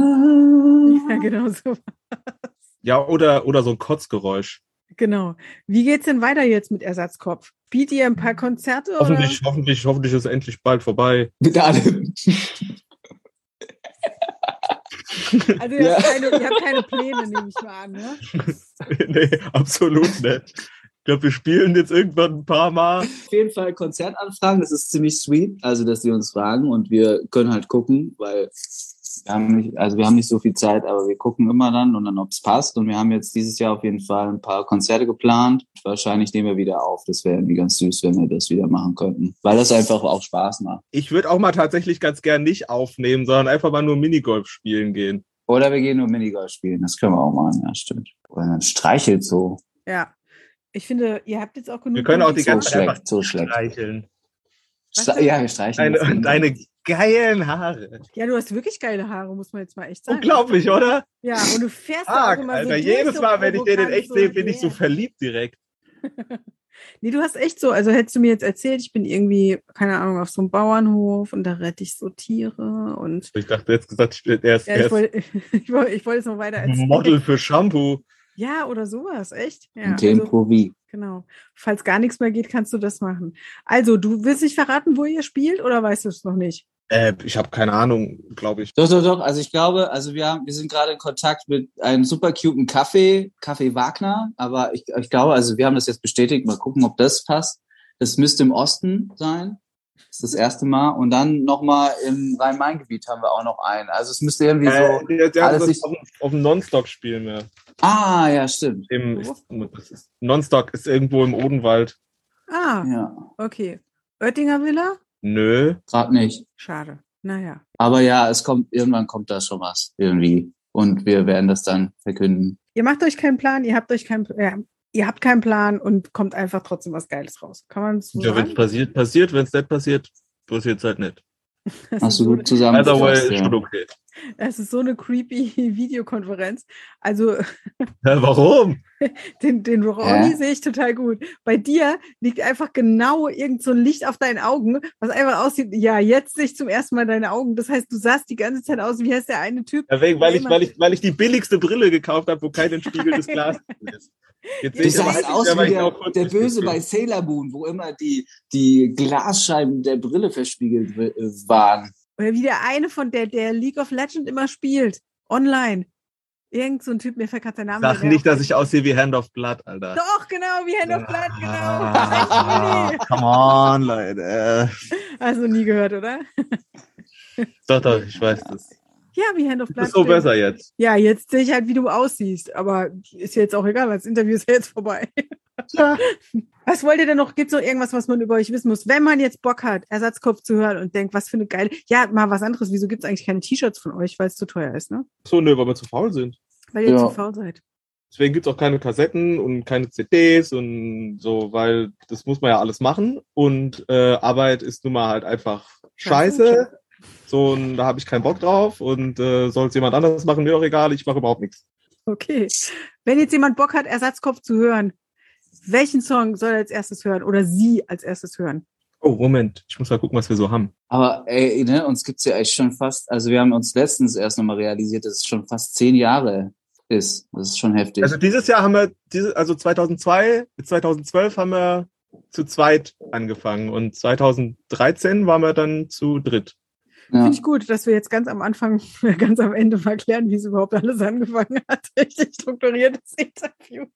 Speaker 3: Ja, genau so.
Speaker 2: Ja, oder so ein Kotzgeräusch.
Speaker 3: Genau. Wie geht's denn weiter jetzt mit Ersatzkopf? Spielt ihr ein paar Konzerte?
Speaker 2: Hoffentlich ist es endlich bald vorbei.
Speaker 4: Mit allem.
Speaker 3: Also ihr habt keine Pläne, nehme ich mal an, ne?
Speaker 2: Nee, absolut nicht. Ich glaube, wir spielen jetzt irgendwann ein paar Mal.
Speaker 4: Auf jeden Fall Konzertanfragen, das ist ziemlich sweet, also dass sie uns fragen und wir können halt gucken, weil wir haben nicht so viel Zeit, aber wir gucken immer dann und dann, ob es passt. Und wir haben jetzt dieses Jahr auf jeden Fall ein paar Konzerte geplant. Wahrscheinlich nehmen wir wieder auf. Das wäre irgendwie ganz süß, wenn wir das wieder machen könnten, weil das einfach auch Spaß macht.
Speaker 2: Ich würde auch mal tatsächlich ganz gern nicht aufnehmen, sondern einfach mal nur Minigolf spielen gehen.
Speaker 4: Oder wir gehen nur Minigolf spielen, das können wir auch machen, ja, stimmt. Oder dann streichelt so.
Speaker 3: Ja, ich finde, ihr habt jetzt auch genug...
Speaker 2: Wir können auch die ganze Zeit
Speaker 4: so schlecht.
Speaker 2: streicheln.
Speaker 4: Ja, wir streicheln.
Speaker 2: Deine geilen Haare.
Speaker 3: Ja, du hast wirklich geile Haare, muss man jetzt mal echt sagen.
Speaker 2: Unglaublich, oder?
Speaker 3: Ja, und du fährst auch immer
Speaker 2: Alter,
Speaker 3: so
Speaker 2: jedes Mal, wenn ich den in echt sehe, bin ich so
Speaker 3: her.
Speaker 2: verliebt direkt.
Speaker 3: Nee, du hast echt so, also hättest du mir jetzt erzählt, ich bin irgendwie, keine Ahnung, auf so einem Bauernhof und da rette ich so Tiere und...
Speaker 2: Ich dachte, jetzt gesagt,
Speaker 3: ich wollte es noch weiter erzählen.
Speaker 2: Model für Shampoo.
Speaker 3: Ja, oder sowas, echt. Ja,
Speaker 4: Und Tempo wie.
Speaker 3: Genau. Falls gar nichts mehr geht, kannst du das machen. Also, du willst nicht verraten, wo ihr spielt, oder weißt du es noch nicht?
Speaker 2: Ich habe keine Ahnung, glaube ich.
Speaker 4: Doch. Also ich glaube, wir sind gerade in Kontakt mit einem super cuten Café Wagner. Aber ich glaube, also wir haben das jetzt bestätigt. Mal gucken, ob das passt. Das müsste im Osten sein. Das ist das erste Mal. Und dann nochmal im Rhein-Main-Gebiet haben wir auch noch einen. Also es müsste irgendwie so...
Speaker 2: alles auf dem Nonstop spielen, ja.
Speaker 4: Ah, ja, stimmt.
Speaker 2: Nonstop ist irgendwo im Odenwald.
Speaker 3: Ah,
Speaker 4: Ja.
Speaker 3: Okay. Oettinger Villa?
Speaker 2: Nö.
Speaker 4: Gerade nicht.
Speaker 3: Schade. Naja.
Speaker 4: Aber ja, irgendwann kommt da schon was. Irgendwie. und wir werden das dann verkünden.
Speaker 3: Ihr macht euch keinen Plan, ihr habt keinen Plan und kommt einfach trotzdem was Geiles raus. Kann man so
Speaker 2: Ja, wenn
Speaker 3: sagen?
Speaker 2: es passiert, wenn es nicht passiert es halt nicht.
Speaker 3: Das
Speaker 4: Hast
Speaker 3: ist
Speaker 4: du
Speaker 3: so,
Speaker 4: gut zusammengefasst,
Speaker 2: Otherwise ist
Speaker 4: ja.
Speaker 2: schon okay.
Speaker 3: das ist so eine creepy Videokonferenz. Also
Speaker 2: Ja, warum?
Speaker 3: den Ronny sehe ich total gut. Bei dir liegt einfach genau irgend so ein Licht auf deinen Augen, was einfach aussieht, ja, jetzt sehe ich zum ersten Mal deine Augen. Das heißt, du sahst die ganze Zeit aus, wie heißt der eine Typ?
Speaker 2: Ja, weil ich die billigste Brille gekauft habe, wo kein entspiegeltes Glas ist. Jetzt
Speaker 1: Du
Speaker 2: sehe ich aber
Speaker 1: sahst
Speaker 2: halt
Speaker 1: aus
Speaker 2: nicht, weil
Speaker 1: wie
Speaker 2: ich auch kurz
Speaker 1: der
Speaker 2: nicht
Speaker 1: Böse
Speaker 2: bin.
Speaker 1: bei Sailor Moon, wo immer die Glasscheiben der Brille verspiegelt waren.
Speaker 3: Oder wie der eine von der League of Legends immer spielt. Online. Irgend so ein Typ, mir fällt gerade der Name.
Speaker 2: Sag
Speaker 3: der
Speaker 2: nicht,
Speaker 3: auch-
Speaker 2: dass ich aussehe wie Hand of Blood, Alter.
Speaker 3: Doch, genau, wie Hand of Blood, genau.
Speaker 2: Ah,
Speaker 3: Echt,
Speaker 2: come on, Leute.
Speaker 3: Hast du nie gehört, oder?
Speaker 2: Doch, ich weiß das.
Speaker 3: Ja, wie Hand of
Speaker 2: Das
Speaker 3: Blood.
Speaker 2: ist so
Speaker 3: stimmt.
Speaker 2: besser jetzt.
Speaker 3: Ja, jetzt sehe ich halt, wie du aussiehst. Aber ist jetzt auch egal, weil das Interview ist ja jetzt vorbei.
Speaker 2: Ja.
Speaker 3: Was wollt ihr denn noch? Gibt es noch irgendwas, was man über euch wissen muss? Wenn man jetzt Bock hat, Ersatzkopf zu hören und denkt, was für eine geile... Ja, mal was anderes. Wieso gibt es eigentlich keine T-Shirts von euch? Weil es zu teuer ist, ne?
Speaker 2: So, nö, weil wir zu faul sind.
Speaker 3: Weil ihr
Speaker 4: Ja.
Speaker 3: zu faul seid.
Speaker 2: Deswegen gibt es auch keine Kassetten und keine CDs und so, weil das muss man ja alles machen. Und Arbeit ist nun mal halt einfach scheiße. So, und da habe ich keinen Bock drauf. Und soll es jemand anderes machen, mir doch egal, ich mache überhaupt nichts.
Speaker 3: Okay. Wenn jetzt jemand Bock hat, Ersatzkopf zu hören, welchen Song soll er als erstes hören oder sie als erstes hören?
Speaker 2: Oh, Moment, ich muss mal gucken, was wir so haben.
Speaker 4: Aber ey, ne, uns gibt's ja echt schon fast, also wir haben uns letztens erst nochmal realisiert, dass es schon fast 10 Jahre ist. Das ist schon heftig.
Speaker 2: Also dieses Jahr haben wir, also 2012 haben wir zu zweit angefangen und 2013 waren wir dann zu dritt.
Speaker 4: ja.
Speaker 3: Finde ich gut, dass wir jetzt ganz am Anfang, ganz am Ende mal klären, wie es überhaupt alles angefangen hat. Richtig strukturiertes Interview.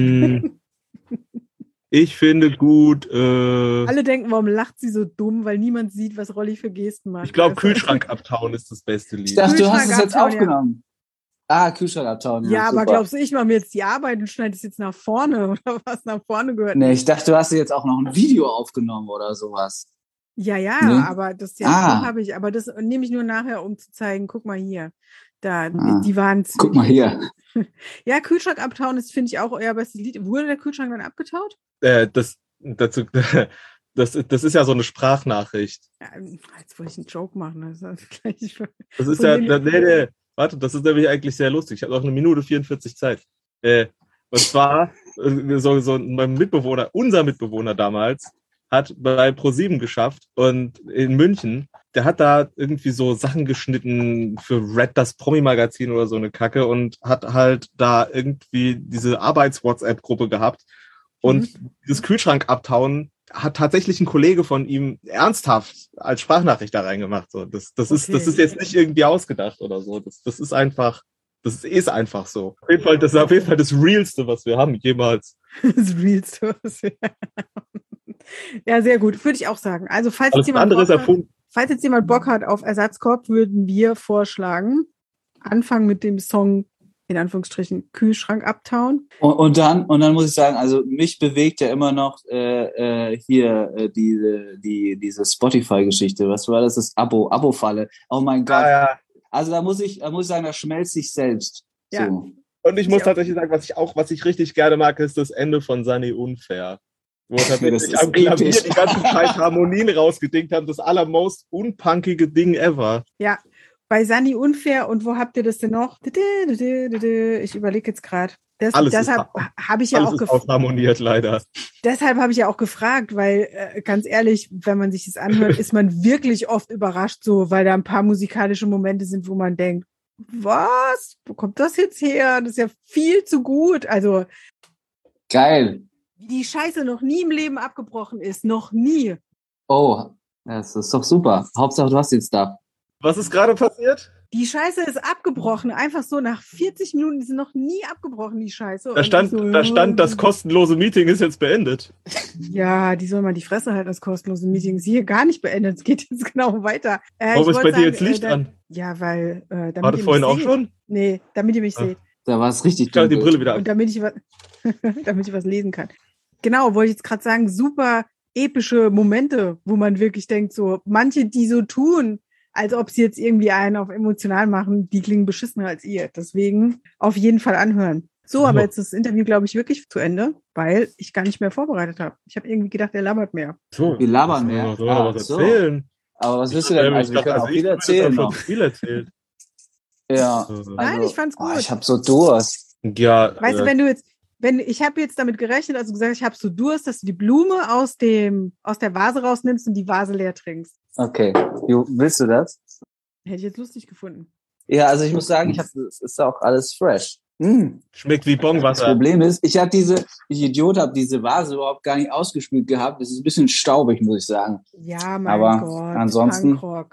Speaker 2: Ich finde gut,
Speaker 3: Alle denken, warum lacht sie so dumm, weil niemand sieht, was Rolli für Gesten macht.
Speaker 2: ich glaube,
Speaker 3: Also-
Speaker 2: Kühlschrank abtauen ist das beste
Speaker 4: Ich
Speaker 2: Lied.
Speaker 4: dachte, du hast
Speaker 3: Kühlschrank
Speaker 4: es jetzt
Speaker 3: abtauen, ja.
Speaker 4: aufgenommen. Ah, Kühlschrank abtauen.
Speaker 3: Ja, aber
Speaker 4: super.
Speaker 3: glaubst du, ich mache mir jetzt die Arbeit und schneide es jetzt nach vorne oder was nach vorne gehört?
Speaker 4: Nee, ich dachte, du hast jetzt auch noch ein Video aufgenommen oder sowas.
Speaker 3: Ja,
Speaker 4: Ne?
Speaker 3: aber das
Speaker 4: Ah.
Speaker 3: habe ich, aber das nehme ich nur nachher, um zu zeigen, guck mal hier. Da,
Speaker 4: Ah.
Speaker 3: die waren
Speaker 4: Guck mal hier.
Speaker 3: Ja, Kühlschrank abtauen, das finde ich auch euer bestes Lied. Wurde der Kühlschrank dann abgetaut?
Speaker 2: Das ist ja so eine Sprachnachricht.
Speaker 3: Ja, jetzt wollte ich einen Joke machen. Das ist gleich
Speaker 2: Das ist
Speaker 3: Von
Speaker 2: ja,
Speaker 3: denen-
Speaker 2: nee, warte, das ist nämlich eigentlich sehr lustig. Ich habe noch 1:44 Zeit. Und zwar, mein Mitbewohner, unser Mitbewohner damals, hat bei ProSieben geschafft und in München, der hat da irgendwie so Sachen geschnitten für Red, das Promi-Magazin oder so eine Kacke und hat halt da irgendwie diese Arbeits-WhatsApp-Gruppe gehabt und dieses Kühlschrank abtauen hat tatsächlich ein Kollege von ihm ernsthaft als Sprachnachricht da reingemacht. So, das ist jetzt nicht irgendwie ausgedacht oder so. Das ist einfach so. Auf jeden Fall, das ist auf jeden Fall das Realste, was wir haben jemals.
Speaker 3: das Realste. Ja, sehr gut. Würde ich auch sagen. Also, falls
Speaker 2: Alles
Speaker 3: jetzt jemand
Speaker 2: andere ist
Speaker 3: Bock hat,
Speaker 2: erfunden.
Speaker 3: falls jetzt jemand Bock hat auf Ersatzkorb, würden wir vorschlagen, anfangen mit dem Song, in Anführungsstrichen, Kühlschrank abtauen.
Speaker 4: Und dann muss ich sagen, also mich bewegt ja immer noch diese Spotify-Geschichte. Was war das? Das Abo-Falle. Oh mein Gott.
Speaker 2: Ja.
Speaker 4: Also da muss ich sagen, da schmelzt sich selbst.
Speaker 3: Ja.
Speaker 4: So.
Speaker 2: Und ich muss
Speaker 3: Ja.
Speaker 2: tatsächlich sagen, was ich richtig gerne mag, ist das Ende von Sunny Unfair. Wo
Speaker 4: Das
Speaker 2: tatsächlich
Speaker 4: ist
Speaker 2: am Klavier
Speaker 4: episch.
Speaker 2: die ganzen Scheiß Harmonien rausgedingt haben. Das allermost unpunkige Ding ever.
Speaker 3: Ja, bei Sunny Unfair und wo habt ihr das denn noch? Ich überlege jetzt gerade.
Speaker 2: Alles
Speaker 3: Deshalb habe ich ja
Speaker 2: Alles
Speaker 3: auch
Speaker 2: ist ausharmoniert, leider.
Speaker 3: Deshalb habe ich ja auch gefragt, weil ganz ehrlich, wenn man sich das anhört, ist man wirklich oft überrascht, so, weil da ein paar musikalische Momente sind, wo man denkt, was? Wo kommt das jetzt her? Das ist ja viel zu gut. Also,
Speaker 4: Geil.
Speaker 3: wie die Scheiße noch nie im Leben abgebrochen ist. Noch nie.
Speaker 4: Oh, das ist doch super. Hauptsache, du hast jetzt da.
Speaker 2: Was ist gerade passiert?
Speaker 3: Die Scheiße ist abgebrochen. Einfach so nach 40 Minuten, die sind noch nie abgebrochen, die Scheiße.
Speaker 2: Da stand, das kostenlose Meeting ist jetzt beendet.
Speaker 3: Ja, die soll mal die Fresse halten, das kostenlose Meeting ist hier gar nicht beendet. Es geht jetzt genau weiter.
Speaker 2: Warum
Speaker 3: ich
Speaker 2: ist
Speaker 3: wollte
Speaker 2: bei dir jetzt Licht
Speaker 3: dann-
Speaker 2: an?
Speaker 3: Ja, weil damit
Speaker 2: War das
Speaker 3: ihr
Speaker 2: vorhin
Speaker 3: mich
Speaker 2: auch
Speaker 3: seht.
Speaker 2: schon?
Speaker 3: Nee, damit ihr mich
Speaker 2: Ah.
Speaker 3: seht.
Speaker 4: Da war es richtig
Speaker 2: Ich schalte die
Speaker 4: dunkel.
Speaker 2: Brille wieder
Speaker 3: Und
Speaker 2: an.
Speaker 3: damit ich was, damit ich was lesen kann. Genau, wollte ich jetzt gerade sagen, super epische Momente, wo man wirklich denkt, so, manche, die so tun, als ob sie jetzt irgendwie einen auf emotional machen. Die klingen beschissener als ihr. Deswegen auf jeden Fall anhören. So, aber jetzt ist das Interview, glaube ich, wirklich zu Ende, weil ich gar nicht mehr vorbereitet habe. Ich habe irgendwie gedacht, er labert mehr.
Speaker 2: So,
Speaker 4: Wir labern mehr.
Speaker 2: Soll noch was erzählen?
Speaker 4: Aber was willst du denn? Also wir können auch viel erzählen noch.
Speaker 2: Viel erzählt.
Speaker 4: Ja.
Speaker 3: Nein, ich fand's gut.
Speaker 4: Ich habe so Durst.
Speaker 2: Ja.
Speaker 3: Weißt du, ich habe jetzt damit gerechnet, also gesagt, ich habe so Durst, dass du die Blume aus der Vase rausnimmst und die Vase leer trinkst.
Speaker 4: Okay. Willst du das?
Speaker 3: Hätte ich jetzt lustig gefunden.
Speaker 4: Ja, also ich muss sagen, es ist auch alles fresh.
Speaker 2: Schmeckt wie Bongwasser.
Speaker 4: Das Problem ist, ich Idiot habe diese Vase überhaupt gar nicht ausgespült gehabt. Es ist ein bisschen staubig, muss ich sagen.
Speaker 3: Ja,
Speaker 4: Aber
Speaker 3: Gott.
Speaker 4: ansonsten.
Speaker 3: Punkrock.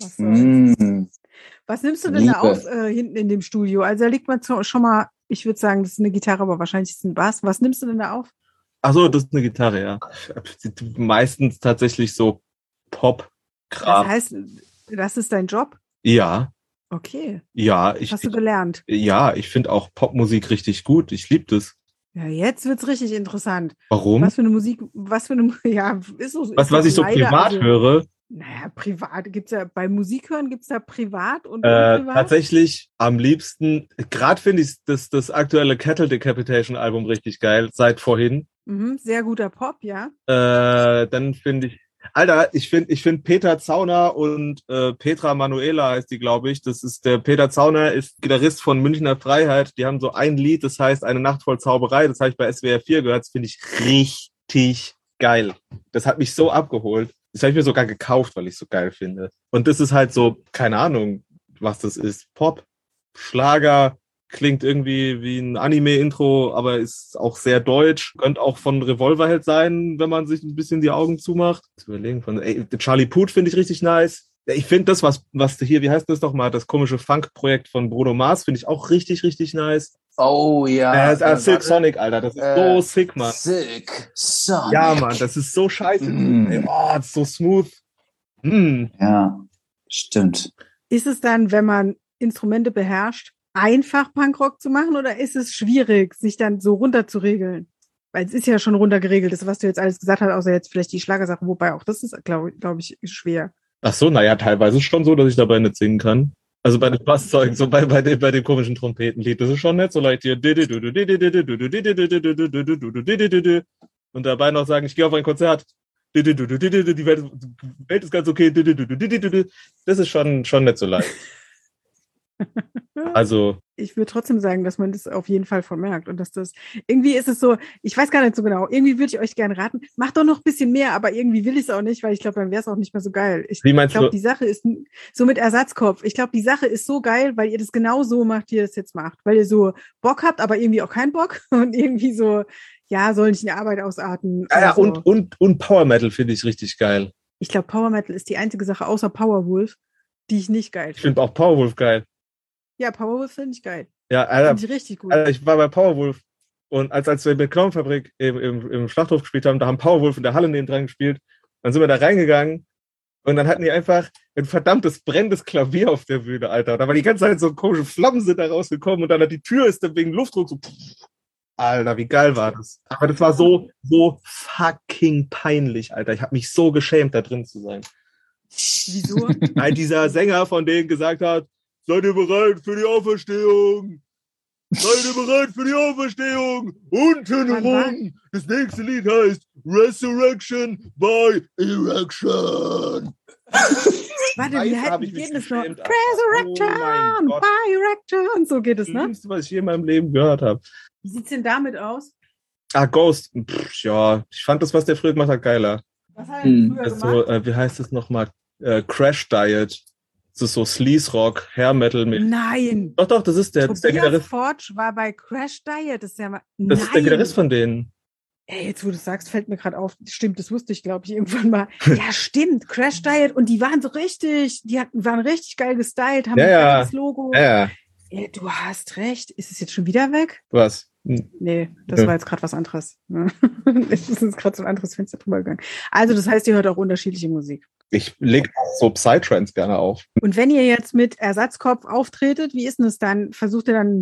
Speaker 3: Was nimmst du denn
Speaker 4: Liebe.
Speaker 3: da auf hinten in dem Studio? Also da liegt man schon mal, ich würde sagen, das ist eine Gitarre, aber wahrscheinlich ist es ein Bass. Was nimmst du denn da auf?
Speaker 2: Ach so, das ist eine Gitarre, ja. Meistens tatsächlich so Pop-Kram.
Speaker 3: Das heißt, das ist dein Job?
Speaker 2: Ja.
Speaker 3: Okay.
Speaker 2: Ja,
Speaker 3: Was hast du gelernt?
Speaker 2: Ja, ich finde auch Popmusik richtig gut. Ich liebe das.
Speaker 3: Ja, jetzt wird's richtig interessant.
Speaker 2: Warum?
Speaker 3: Was für eine Musik, ja, ist so.
Speaker 2: Was ich so privat höre?
Speaker 3: Naja, privat gibt's ja, bei Musik hören gibt's da privat und privat?
Speaker 2: Tatsächlich am liebsten, gerade finde ich das aktuelle Cattle Decapitation Album richtig geil, seit vorhin.
Speaker 3: Sehr guter Pop, ja.
Speaker 2: Dann finde ich, Alter, ich find Peter Zauner und Petra Manuela heißt die, glaube ich. Das ist der Peter Zauner, ist Gitarrist von Münchner Freiheit. Die haben so ein Lied, das heißt Eine Nacht voll Zauberei. Das habe ich bei SWR 4 gehört. Das finde ich richtig geil. Das hat mich so abgeholt. Das habe ich mir sogar gekauft, weil ich es so geil finde. Und das ist halt so, keine Ahnung, was das ist. Pop, Schlager, klingt irgendwie wie ein Anime-Intro, aber ist auch sehr deutsch. Könnte auch von Revolverheld sein, wenn man sich ein bisschen die Augen zumacht. Das Überlegen von, Charlie Puth finde ich richtig nice. Ich finde das, was hier, wie heißt das nochmal, das komische Funk-Projekt von Bruno Mars, finde ich auch richtig, richtig nice.
Speaker 4: Oh ja.
Speaker 2: Silk Sonic, Alter, das ist so sick, Mann.
Speaker 4: Silk Sonic.
Speaker 2: Ja, Mann, das ist so scheiße. Ey, das ist so smooth.
Speaker 4: Ja, stimmt.
Speaker 3: Ist es dann, wenn man Instrumente beherrscht, einfach Punkrock zu machen oder ist es schwierig, sich dann so runterzuregeln? Weil es ist ja schon runtergeregelt, das, was du jetzt alles gesagt hast, außer jetzt vielleicht die Schlagersache, wobei auch das ist, glaube ich, schwer.
Speaker 2: Ach so, naja, teilweise ist es schon so, dass ich dabei nicht singen kann. Also bei den Basszeugen, so bei dem komischen Trompetenlied, das ist schon nett, so leicht hier. Und dabei noch sagen, ich gehe auf ein Konzert. Die Welt ist ganz okay. Das ist schon nicht so leicht. Also.
Speaker 3: Ich würde trotzdem sagen, dass man das auf jeden Fall vermerkt und dass das, irgendwie ist es so, ich weiß gar nicht so genau, irgendwie würde ich euch gerne raten, macht doch noch ein bisschen mehr, aber irgendwie will ich es auch nicht, weil ich glaube, dann wäre es auch nicht mehr so geil. Ich glaube, die Sache ist so mit Ersatzkopf, ich glaube, die Sache ist so geil, weil ihr das genau so macht, wie ihr das jetzt macht, weil ihr so Bock habt, aber irgendwie auch keinen Bock und irgendwie so, ja, soll nicht in die Arbeit ausarten.
Speaker 2: Ja, so. und Power Metal finde ich richtig geil.
Speaker 3: Ich glaube, Power Metal ist die einzige Sache außer Powerwolf, die ich nicht geil finde.
Speaker 2: Ich finde auch Powerwolf geil.
Speaker 3: Ja, Powerwolf finde ich geil.
Speaker 2: Ja, Alter,
Speaker 3: finde ich richtig gut.
Speaker 2: Alter, ich war bei Powerwolf und als wir mit Clownfabrik im Schlachthof gespielt haben, da haben Powerwolf in der Halle nebendran gespielt. Dann sind wir da reingegangen und dann hatten die einfach ein verdammtes brennendes Klavier auf der Bühne, Alter. Da war die ganze Zeit so komische Flammen sind da rausgekommen und dann hat die Tür ist dann wegen Luftdruck so. Alter, wie geil war das? Aber das war so fucking peinlich, Alter. Ich habe mich so geschämt, da drin zu sein.
Speaker 3: Wieso?
Speaker 2: Weil dieser Sänger von denen gesagt hat, seid ihr bereit für die Auferstehung? Seid ihr bereit für die Auferstehung? Unten rum. Das nächste Lied heißt Resurrection by Erection.
Speaker 3: Warte, wie geht es noch? Resurrection by Erection. So geht es, ne?
Speaker 2: Das ist, was ich je in meinem Leben gehört habe.
Speaker 3: Wie sieht's denn damit aus?
Speaker 2: Ghost. Ja, ich fand das, was der früher gemacht hat, geiler.
Speaker 3: Was hat er denn früher gemacht?
Speaker 2: So, wie heißt das nochmal? Crash Diet. Das ist so Sleaze-Rock, Hair-Metal.
Speaker 3: Nein.
Speaker 2: Doch, das ist der Gitarrist.
Speaker 3: Forge war bei Crash Diet. Das ist ja mal.
Speaker 2: Das ist der Gitarrist von denen.
Speaker 3: Ey, jetzt wo du sagst, fällt mir gerade auf. Stimmt, das wusste ich, glaube ich, irgendwann mal. Ja, stimmt. Crash Diet. Und die waren so richtig, waren richtig geil gestylt, haben ein geiles Logo.
Speaker 2: Ja.
Speaker 3: Ja, du hast recht. Ist es jetzt schon wieder weg?
Speaker 2: Was?
Speaker 3: Nee, das war jetzt gerade was anderes. Es ist gerade so ein anderes Fenster drüber gegangen. Also, das heißt, ihr hört auch unterschiedliche Musik.
Speaker 2: Ich lege so Psytrance gerne auf.
Speaker 3: Und wenn ihr jetzt mit Ersatzkopf auftretet, wie ist denn das dann? Versucht ihr dann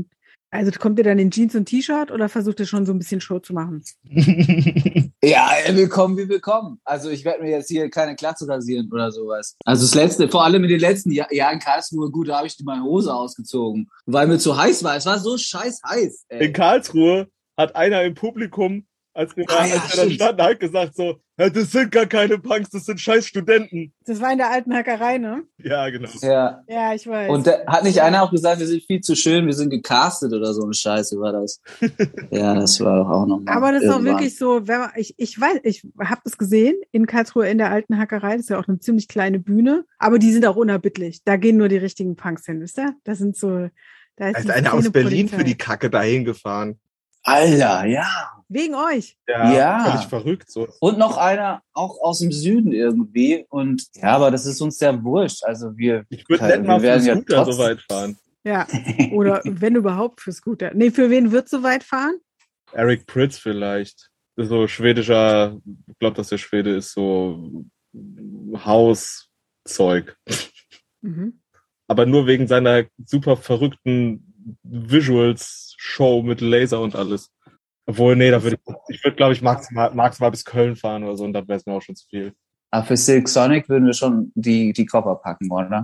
Speaker 3: Also kommt ihr dann in Jeans und T-Shirt oder versucht ihr schon so ein bisschen Show zu machen?
Speaker 4: Ja, willkommen wie willkommen. Also ich werde mir jetzt hier keine Glatze rasieren oder sowas. Also das Letzte, vor allem in den letzten Jahren in Karlsruhe, gut, da habe ich meine Hose ausgezogen, weil mir zu heiß war. Es war so scheiß heiß. Ey.
Speaker 2: In Karlsruhe hat einer im Publikum, als wir da standen, halt gesagt so, ja, das sind gar keine Punks, das sind scheiß Studenten.
Speaker 3: Das war in der alten Hackerei, ne?
Speaker 2: Ja, genau.
Speaker 4: Ja.
Speaker 3: Ja, ich weiß.
Speaker 4: Und hat nicht einer auch gesagt, wir sind viel zu schön, wir sind gecastet oder so eine Scheiße war das? Ja, das war auch nochmal.
Speaker 3: Aber das ist auch wirklich so, wenn man, ich weiß, ich habe das gesehen in Karlsruhe in der alten Hackerei, das ist ja auch eine ziemlich kleine Bühne, aber die sind auch unerbittlich. Da gehen nur die richtigen Punks hin, wisst ihr? Das sind so, da ist
Speaker 2: Da ist einer aus Berlin für die Kacke dahin gefahren.
Speaker 4: Alter, ja.
Speaker 3: Wegen euch.
Speaker 4: Ja.
Speaker 2: Völlig verrückt so.
Speaker 4: Und noch einer auch aus dem Süden irgendwie. Und ja, aber das ist uns ja wurscht. Also ich
Speaker 2: würde nicht mal für Scooter so weit fahren.
Speaker 3: Ja, oder wenn überhaupt für Scooter. Nee, für wen wird so weit fahren?
Speaker 2: Eric Prydz vielleicht. Das ist so schwedischer, ich glaube, dass der Schwede ist, so Hauszeug.
Speaker 3: Mhm.
Speaker 2: Aber nur wegen seiner super verrückten Visuals-Show mit Laser und alles. Obwohl, nee, da würde ich würde, glaube ich, maximal bis Köln fahren oder so und dann wäre es mir auch schon zu viel.
Speaker 4: Aber für Silk Sonic würden wir schon die Koffer packen, oder?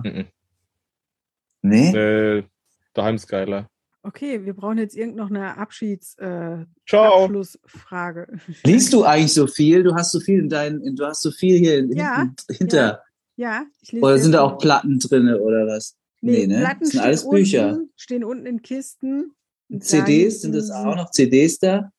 Speaker 4: Nee?
Speaker 2: Daheim ist geiler.
Speaker 3: Okay, wir brauchen jetzt irgendeine
Speaker 2: Abschlussfrage.
Speaker 4: Liest du eigentlich so viel? Du hast so viel hier hinter.
Speaker 3: Ja, ich lese.
Speaker 4: Oder sind da auch Platten drin oder was?
Speaker 3: Nee,
Speaker 4: ne?
Speaker 3: Platten
Speaker 4: das sind alles Bücher.
Speaker 3: Stehen unten in Kisten.
Speaker 4: CDs, sind das auch noch CDs da?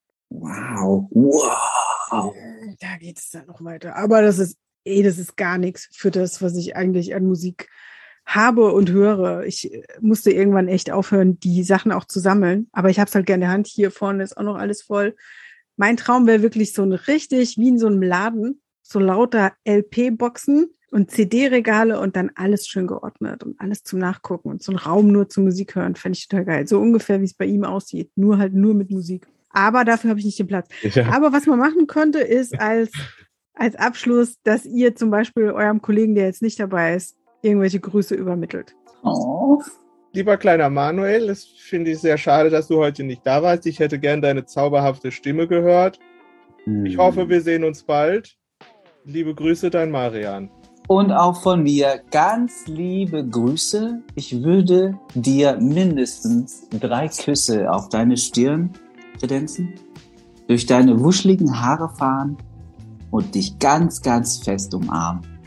Speaker 4: Wow.
Speaker 3: Da geht es dann noch weiter. Aber das ist gar nichts für das, was ich eigentlich an Musik habe und höre. Ich musste irgendwann echt aufhören, die Sachen auch zu sammeln. Aber ich habe es halt gerne in der Hand. Hier vorne ist auch noch alles voll. Mein Traum wäre wirklich so ein richtig, wie in so einem Laden, so lauter LP-Boxen und CD-Regale und dann alles schön geordnet und alles zum Nachgucken und so ein Raum nur zum Musik hören, fände ich total geil. So ungefähr, wie es bei ihm aussieht. Nur mit Musik. Aber dafür habe ich nicht den Platz. Ja. Aber was man machen könnte, ist als Abschluss, dass ihr zum Beispiel eurem Kollegen, der jetzt nicht dabei ist, irgendwelche Grüße übermittelt.
Speaker 4: Oh.
Speaker 2: Lieber kleiner Manuel, das finde ich sehr schade, dass du heute nicht da warst. Ich hätte gern deine zauberhafte Stimme gehört. Ich hoffe, wir sehen uns bald. Liebe Grüße, dein Marian.
Speaker 4: Und auch von mir ganz liebe Grüße. Ich würde dir mindestens 3 Küsse auf deine Stirn kredenzen, durch deine wuscheligen Haare fahren und dich ganz, ganz fest umarmen.